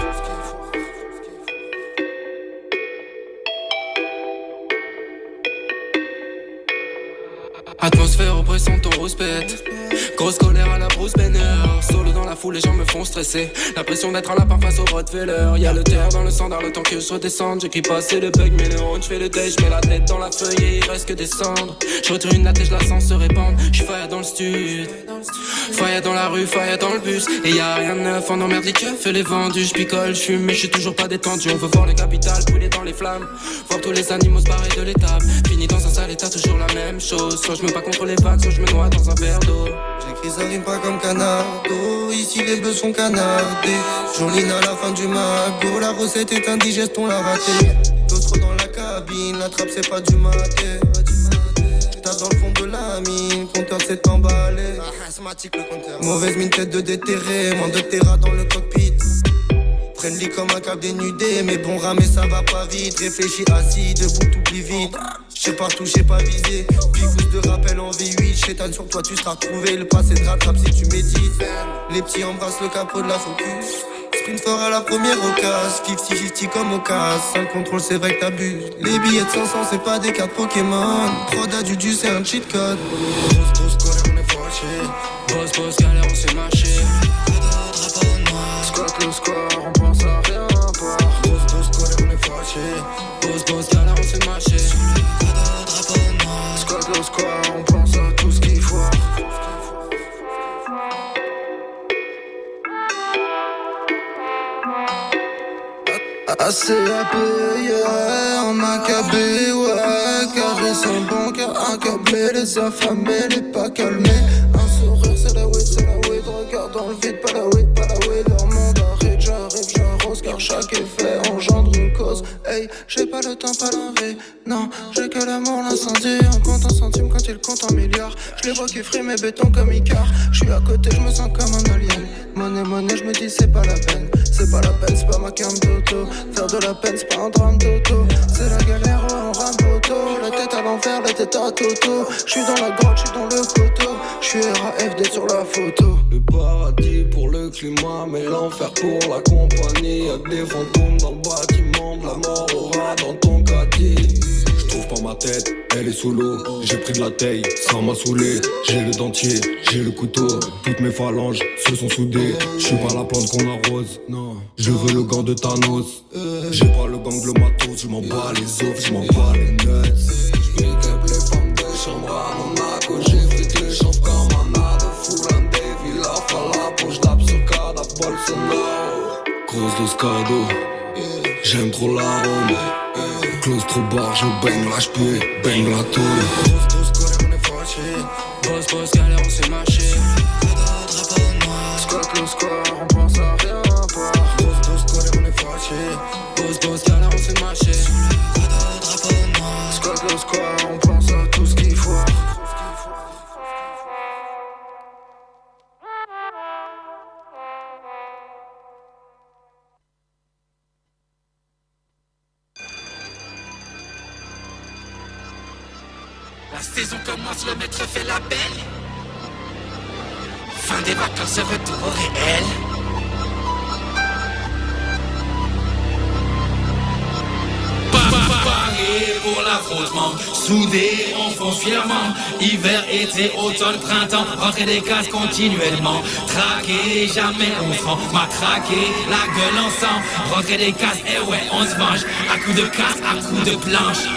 Atmosphère oppressante, on rouspète. Grosse colère à la Bruce Banner. Solo dans la foule, les gens me font stresser. La pression d'être un lapin face au Rottweiler. Y'a le terre dans le standard, le temps que je redescende. J'écris passer le bug, mes neurones, j'fais le deuil. J'mets la tête dans la feuille et il reste que des cendres. J'retourne la tête, j'la sens se répandre. J'suis fire dans le stud. Fire dans la rue, fire dans le bus. Et y'a rien de neuf, on emmerde les keufs et les vendus. J'picole, j'fume, mais j'suis toujours pas détendu. On veut voir le capital brûler dans les flammes. Voir tous les animaux se barrer de l'étable. Fini dans un sale état, toujours la même chose. Soit j'me bats contre les vagues, soit j'me noie dans un verre d'eau. J'écris ça rime pas comme canardo. Ici les bœufs sont canardés. J'enligne à la fin du magot. La recette est indigeste, on l'a raté. D'autres dans la cabine, la trappe c'est pas du maté. Tape dans le fond de la mine, compteur s'est emballé. Mauvaise mine, tête de déterré. Moins de terra dans le cockpit. Friendly comme un câble dénudé. Mais bon ramer ça va pas vite. Réfléchis assis, debout t'oublies vite. J'ai pas touché, pas visé. Picousse de rappel en V huit. Chétane sur toi, tu seras retrouvé. Le passé te rattrape si tu médites. Les petits embrassent le capot de la Focus. Sprint fort à la première occasion. cinquante cinquante comme au casse. Sans contrôle, c'est vrai que t'abuses. Les billets de cinq cents, c'est pas des cartes Pokémon. Prod à du c'est un cheat code. Grosse, grosse colère, on est fâché. Boss, boss, galère, on s'est mâché. Squat, le square, on pense à rien part. Grosse, grosse colère, on est fâché. Boss, boss, galère, on s'est mâché. Squat, le square, on pense à tout ce qu'il faut. Assez à payer, en accabé, ouais. Carré sans bancaire, accablé, les affamés, les pas calmés. Un sourire, c'est la weed, c'est la weed. Regarde dans le vide, pas la weed, pas la weed. Leur monde arrête, j'arrive, j'arrose, car chaque effet engendre une cause. Hey, j'ai pas le temps, pas l'envie. Non, j'ai que l'amour, l'incendie. On compte en centimes quand il compte en milliards. Je les vois qui friment mes bétons comme Icar. Je suis à côté, je me sens comme un alien. Monnaie, monnaie, je me dis c'est pas la peine. C'est pas la peine, c'est pas ma cam d'auto. Faire de la peine, c'est pas un drame d'auto. C'est la galère, ouais, on rame auto. La tête à l'envers, la tête à Toto. J'suis dans la grotte, j'suis dans le coteau. J'suis R A F D sur la photo. Le paradis pour le climat, mais l'enfer pour la compagnie. Y'a des fantômes dans le bâtiment, de la mort aura dans ton caddie. J'trouve pas ma tête, elle est sous l'eau. J'ai pris de la taille, ça m'a saoulé. J'ai le dentier, j'ai le couteau. Toutes mes phalanges se sont soudées. J'suis pas la plante qu'on arrose, non. Je veux le gant de Thanos. J'ai pas le gang, le matos. J'm'en bats les os, j'm'en bats les nuts. J'pick up les femmes de chambre à Monaco. J'ai fric les chanvres comme un ado. Foulan Davy, la fala pour j'tape sur cadavre Bolsonaro. Grosse dose cadeau, j'aime trop l'arôme. Close trop barre, je baigne la j'pue, baigne la tour. Grosse, grosse colère, on est fâché. Boss, boss, galère, on s'est mâché. Squat, le square, on pense à rien part. Grosse, grosse colère, on est fâché. Boss, boss, galère, on s'est mâché. Squat, le square, on pense à tout ce qu'il faut. La saison commence, le maître fait l'appel. Fin des vacances, retour au réel. Paré pour l'affrontement, soudés, on fonce fièrement. Hiver, été, automne, printemps, rentrer des cases continuellement. Traqué, jamais on se rend, matraqué, la gueule ensemble. Rentrer des cases, et ouais, on se venge. À coups de casse, à coups de planche.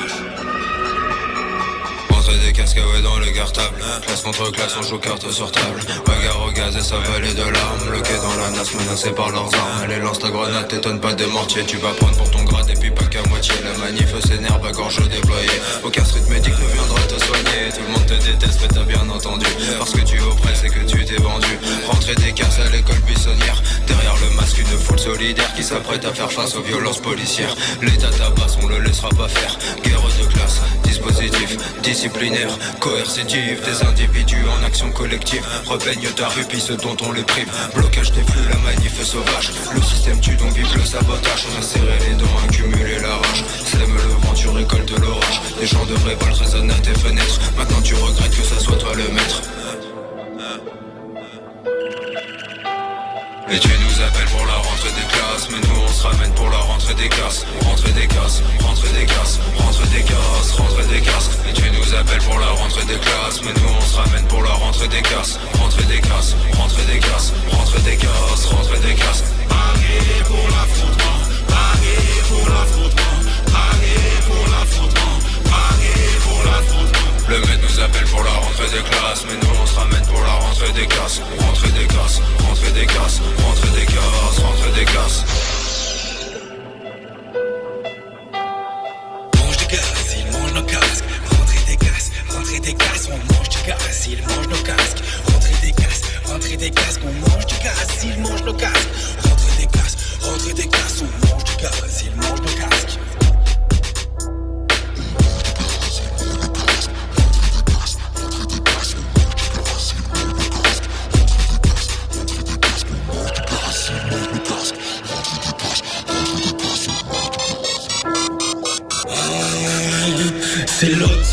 Des casques ouais dans le cartable. Classe contre classe, on joue carte sur table. Bagarre au gaz et ça valait de l'arme. Bloqué dans la nasse, menacé par leurs armes. Allez, lance ta grenade, t'étonne pas des mortiers. Tu vas prendre pour ton grade et puis pas qu'à moitié. La manif s'énerve à gorge déployée. Aucun street médic ne viendra te soigner. Tout le monde te déteste, mais t'as bien entendu. Parce que tu oppresses et que tu t'es vendu. Rentrer des casses à l'école buissonnière. Derrière le masque, une foule solidaire qui s'apprête à faire face aux violences policières. L'état tabasse, on le laissera pas faire. Guerre de classe, dispositif, disciplinaire, coercitif. Des individus en action collective. Repeigne ta rue, puis ce dont on les prive. Blocage des flux, la manif est sauvage. Le système tue donc vive le sabotage. On a serré les dents, accumulé la rage. Sème le vent, tu récoltes l'orage. Les chants de révolte résonnent à tes fenêtres. Maintenant tu regrettes que ça soit toi le maître. Et tu nous appelles pour la rentrée des classes. Mais nous on se ramène pour la rentrée des casses. Rentrée des casses, rentrée des casses, rentrée des casses, rentrée des casses. Et tu nous appelles pour la rentrée des classes. Mais nous on se ramène pour la rentrée des casses. Rentrée des casses, rentrée des casses, rentrée des casses, rentrée des casses. Paré pour l'affrontement, paré pour l'affrontement, paré pour l'affrontement, paré pour l'affrontement. Le maître nous appelle pour la rentrée des classes. Mais nous on se ramène pour la rentrée des casses. Rentrée des casses, rentrée des casses, rentrée des casses, rentrée des casses. Mange du gaz, ils mangent nos casques. Rentrée des casses, rentrée des casses, on mange du gaz, ils mangent nos casques. Rentrée des casses, rentrée des casques, on mange du gaz, ils mangent nos casques. Rentrée des casses, rentrée des casses, on mange du gaz, ils mangent nos casques. C'est l'autre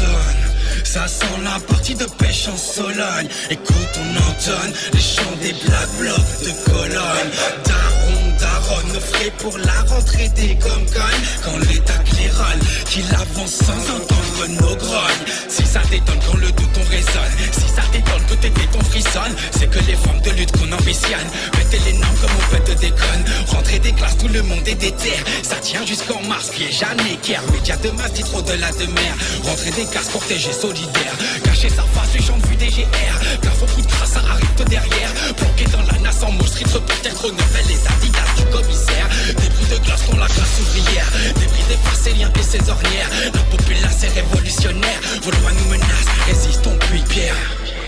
sent la partie de pêche en Sologne. Et quand on entonne les chants des black blocs de Cologne, daron, daronne, nos frais pour la rentrée des gom-connes. Quand l'état clairole, qu'il avance sans entendre nos grognes. Si ça t'étonne quand le doute on résonne, si ça t'étonne que tes tétons frissonnent, c'est que les formes de lutte qu'on ambitionne. Mettez les normes comme on pète des connes. Rentrer des classes, tout le monde est déter. Ça tient jusqu'en mars, piège à Necker. Média de masse, dit trop de la de mer. Rentrer des cases, cortège et solidaire. Cacher sa face, du champ de vue des G R. Plafond coup de grâce, ça arrive de derrière. Planqué dans la nasse en mot street, reporter trop neufs, les adidas du commissaire. Des bruits de glace dans la classe ouvrière. Des prix des Marséliens et ses ornières. La populace est révolutionnaire. Vos lois nous menacent, résistons puis pierre.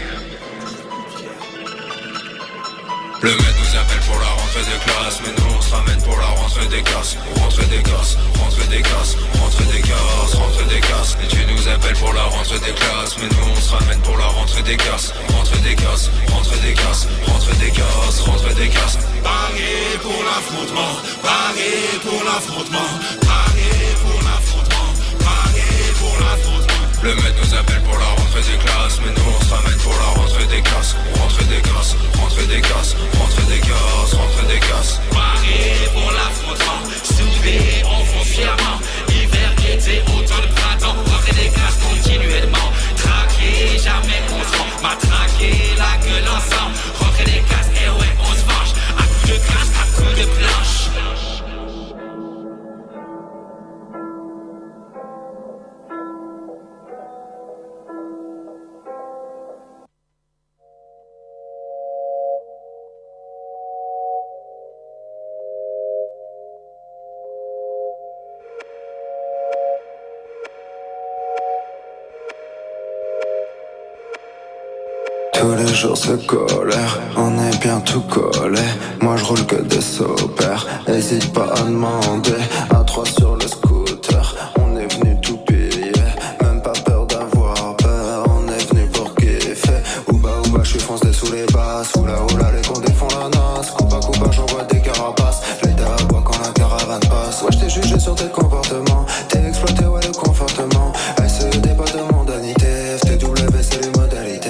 Le maître nous appelle pour la rentrée des classes, mais nous on se ramène pour la rentrée des casses. Rentrée des casses, rentrée des casses, rentrée des casses, rentrée des casses. Et tu nous appelles pour la rentrée des classes, mais nous on se ramène pour la rentrée des casses. Rentrée des casses, rentrée des casses, rentrée des casses, rentrée des casses. Paré pour l'affrontement, paré pour l'affrontement, paré pour l'affrontement, paré pour l'affrontement. Le maître nous appelle pour la rentrée des classes, mais nous on se ramène pour la rentrée des casses. Rentrée des casses, rentrée des casses, rentrée des casses, rentrée des casses. Paré pour l'affrontement, soudés, on fonce fièrement. Hiver, été, automne, printemps, rentrée des classes continuellement. Traqué, jamais on se rend, matraqué, la gueule ensemble. Rentrée des classes, et ouais, on se venge. À coups de crasse, à coups de planche. Tous les jours c'est colère, on est bien tout collé. Moi je roule que des sopères, hésite pas à demander. À trois sur le scooter, on est venu tout piller. Même pas peur d'avoir peur, on est venu pour kiffer. Ouba ouba, je suis foncé sous les basses. Oula oula, les condés font la nasse. Coupa coupa, j'envoie des carapaces. J'étais à bois quand la caravane passe. Ouais, j't'ai jugé sur tes comportements. T'es exploité, ouais, le confortement. S E D, pas de mondanité. F T W, c'est les modalités.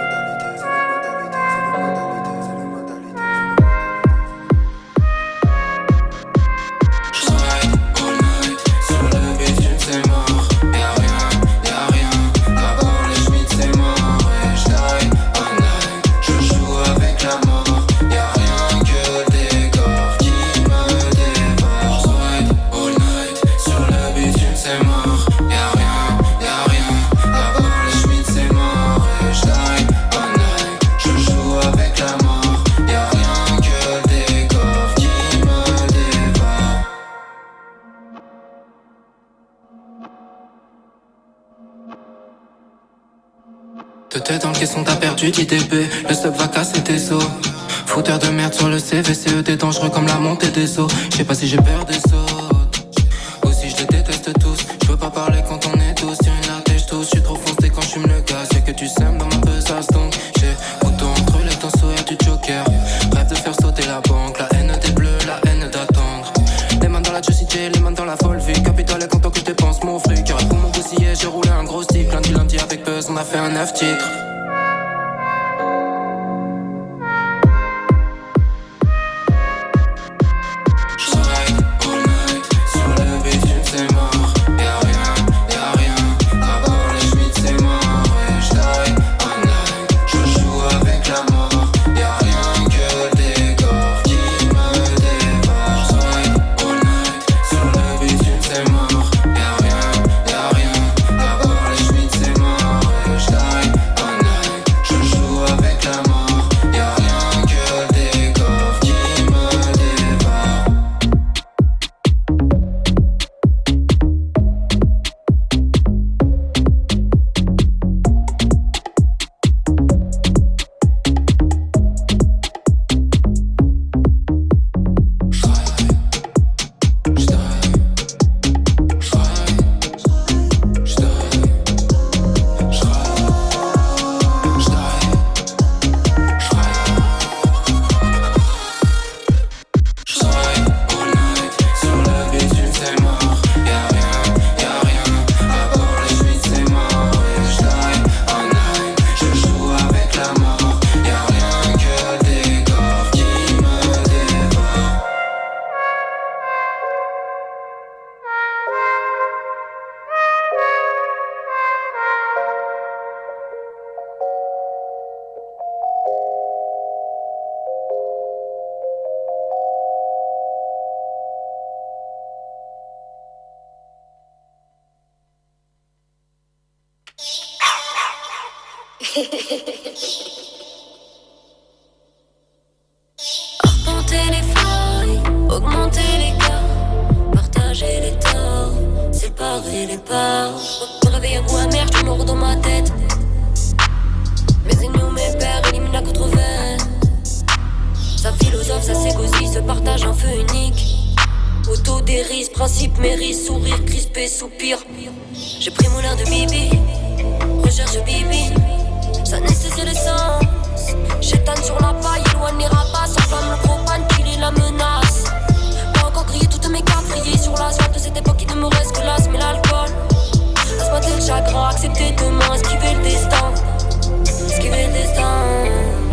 T'es dans le caisson, t'as perdu dix D B. Le sub va casser tes os. Fouteur de merde sur le C V C E, t'es dangereux comme la montée des eaux. J'sais pas si j'ai peur des sautes ou si je les déteste tous. J'peux pas parler quand on est tous sur une artère, j'tousse. J'suis trop foncé quand j'fume le gaz. Y'a que tu sèmes dans ma besace donc j'ai couteau entre les dents, sourire du Joker. Rêve de faire sauter la banque, la haine des bleus, la haine d'attendre. Les mains dans la Jessie J, les mains dans la folle vie. Capital est content que je dépense mon fric. Car pour mon goussillet, j'ai roulé un gros stick. Lundi, lundi avec Buzz, on a fait un neuf titres. Y'a rien, y'a rien, à part les schmitts c'est mort. Et j'taille Arpenter les failles, augmenter les cas, partager les torts, séparer les parts. Me réveille un goût amer, je me dans ma tête. Mes ennemis, mes pères, éliminent la contre-veine. Sa philosophe, sa ségosie, se partage un feu unique. Autodérice, principe, mérite, sourire, crispé, soupir. J'ai pris mon air de bibi, recherche bibi, ça anesthésie l'essence. J'étane sur la paille, éloigne les rapaces. Enflamme le propane, qu'il est la menace. Pas encore grillé toutes mes cartes, prier sur l'asphalte de cette époque, il ne me reste que l'asthme et l'alcool. Asthmater le chagrin, accepter demain, esquiver le destin. Esquiver le destin.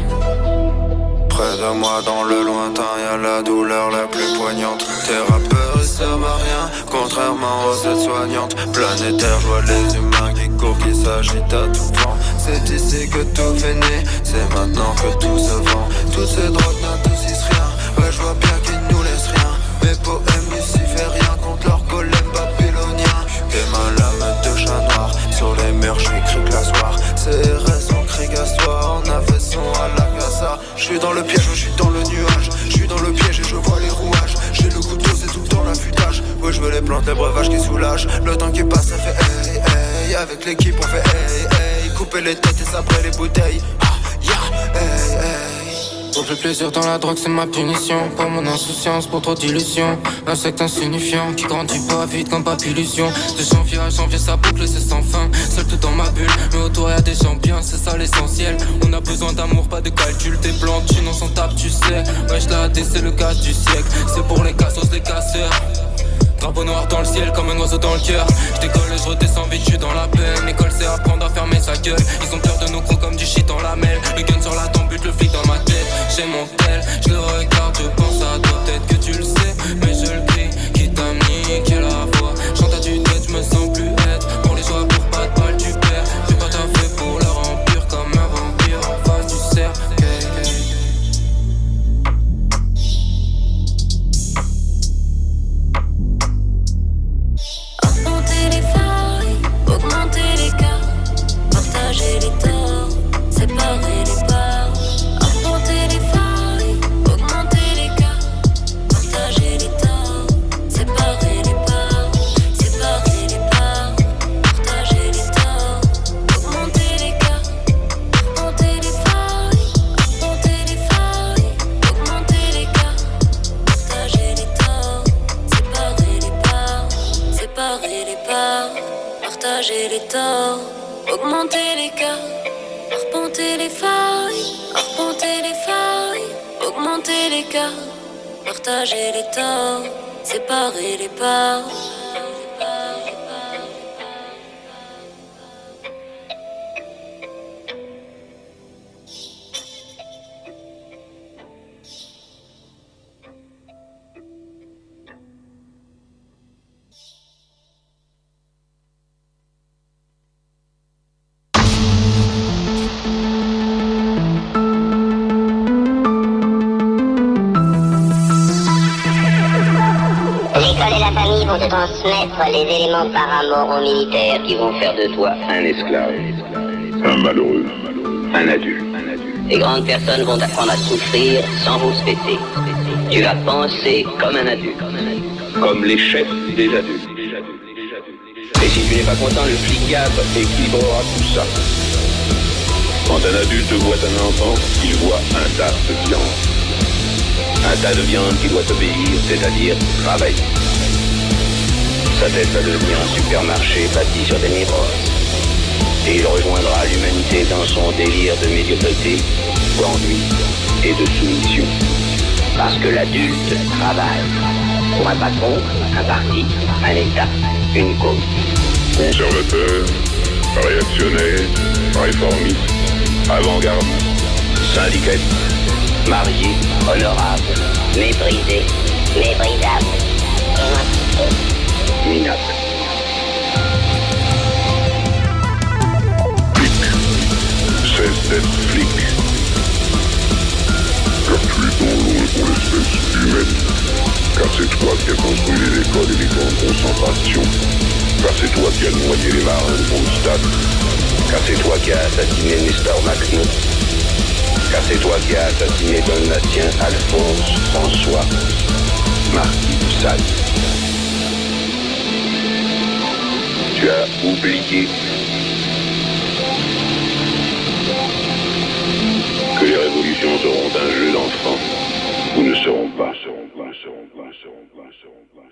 Près de moi dans le lointain, y'a la douleur la plus poignante. Tes rappeurs ils servent à rien, contrairement aux aides-soignantes. Planétaire, je vois les humains qui courent, qui s'agitent à tout vent. C'est ici que tout fait né, c'est maintenant que tout se vend. Toutes ces drogues n'adoucissent rien, ouais je vois bien qu'ils nous laissent rien. Mes poèmes ici fait rien contre leur golem babylonien. Tes mains lames de chat noir, sur les murs j'écris que la soir. C R S en cri gassoir, en affaissant à la casa. J'suis dans le piège, je suis dans le nuage. J'suis dans le piège et je vois les rouages. J'ai le couteau, c'est tout le temps l'affûtage. Ouais, je veux les plantes, les breuvages qui soulagent. Le temps qui passe, ça fait hey, hey. Avec l'équipe, on fait hey, hey. Couper les têtes et sabrer les bouteilles. Ah, yeah, hey, hey. Pour le plaisir dans la drogue, c'est ma punition. Pour mon insouciance, pour trop d'illusions. Insecte insignifiant qui grandit pas vite comme pas d'illusion. De janvier à janvier, ça boucle, c'est sans fin. Seul tout dans ma bulle, mais autour y'a des gens bien, c'est ça l'essentiel. On a besoin d'amour, pas de calcul. Tes plans, tu n'en sont tape, tu sais. Ouais, je l'ai hâté, c'est le casse du siècle. C'est pour les cassos, les casseurs. Drapeau noir dans le ciel comme un oiseau dans le cœur. Je décolle et je redescends vite, je suis dans la peine. L'école c'est apprendre à fermer sa gueule. Ils ont peur de nos crocs comme du shit dans la mêle. Le gun sur la tempe, bute le flic dans ma tête. J'ai mon tel, je le regarde, je pense à toi. Peut-être que tu le sais, mais je le crie. Qui t'a niqué la voix. Chante à du tête, je me sens plus être. Pour les joies, pour pas de balle, tu perds. J'ai pas ta fait pour leur empire comme un vampire en face du cercle. Partager les torts, séparer les parts. Arpenter les failles, augmenter les cas. Partager les torts, séparer les parts. Séparer les parts, partager les torts, augmenter les cas. Arpenter les failles, arpenter les failles, augmenter les cas. Partager les torts, séparer les parts. Séparer les parts, partager les torts. Augmenter les cas, arpenter les failles, arpenter les failles, augmenter les cas, partager les torts, séparer les parts. La famille vont te transmettre les éléments paramoraux militaires qui vont faire de toi un esclave, un malheureux, un adulte. Les grandes personnes vont t'apprendre à souffrir sans vous fêter. Tu vas penser comme un adulte, comme les chefs des adultes. Et si tu n'es pas content, le flicable équilibrera tout ça. Quand un adulte voit un enfant, il voit un tas de viande. Un tas de viande qui doit obéir, c'est-à-dire travailler. Sa tête va devenir un supermarché bâti sur des névroses. Et il rejoindra l'humanité dans son délire de médiocrité, d'ennui et de soumission. Parce que l'adulte travaille. Pour un patron, un parti, un État, une cause. Conservateur, réactionnaire, réformiste, avant-gardiste, syndicaliste, marié, honorable, méprisé, méprisable, minable. Flic, cesse d'être flic. Car tu es dangereux pour l'espèce humaine. Car c'est toi qui as construit les écoles et les camps de concentration. Car c'est toi qui as noyé les marins de Mondstadt. Car c'est toi qui as assassiné Nestor Makhno. Car c'est toi qui as assassiné Donatien Alphonse François, marquis de Sade. Tu as oublié que les révolutions seront un jeu d'enfant ou ne seront pas, seront pas, seront pas, seront pas, seront pas.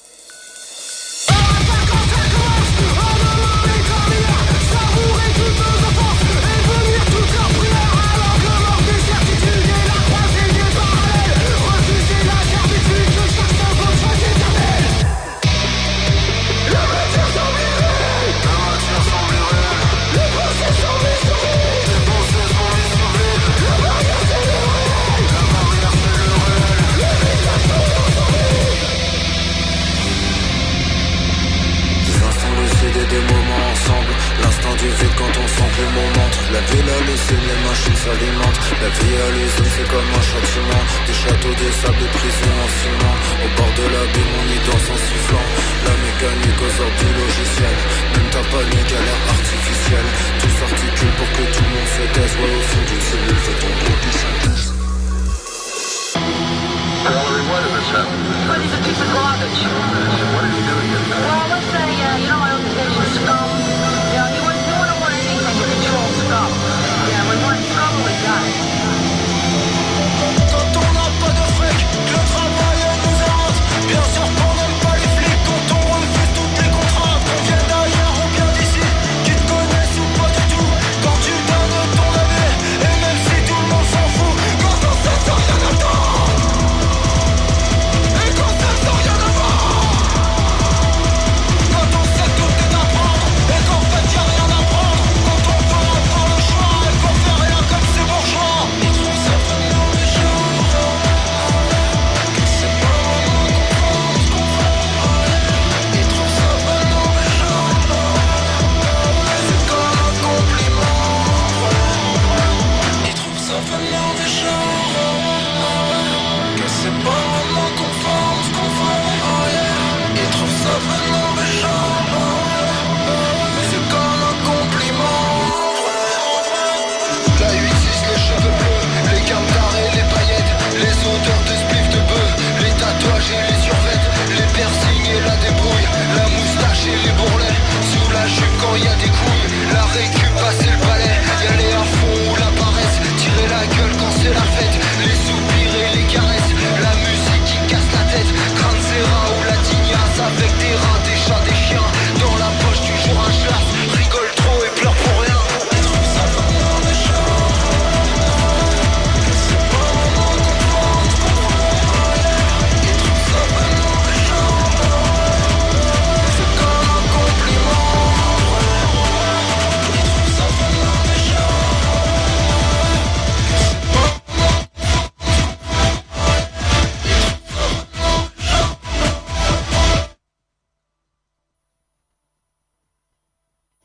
Des moments ensemble, l'instant du vide quand on sent plus mon ventre. La ville hallucine, les machines s'alimentent. La vie à l'usine c'est comme un châtiment. Des châteaux de sable, des prisons en ciment. Au bord de l'abîme on y danse en sifflant. La mécanique aux ordres du logiciel. Même ta panique a l'air artificielle. Tout s'articule pour que tout le monde se taise. Ouais au fond d'une cellule fait ton gros qui s'intèse. Valerie, why did this happen? But he's a piece of garbage.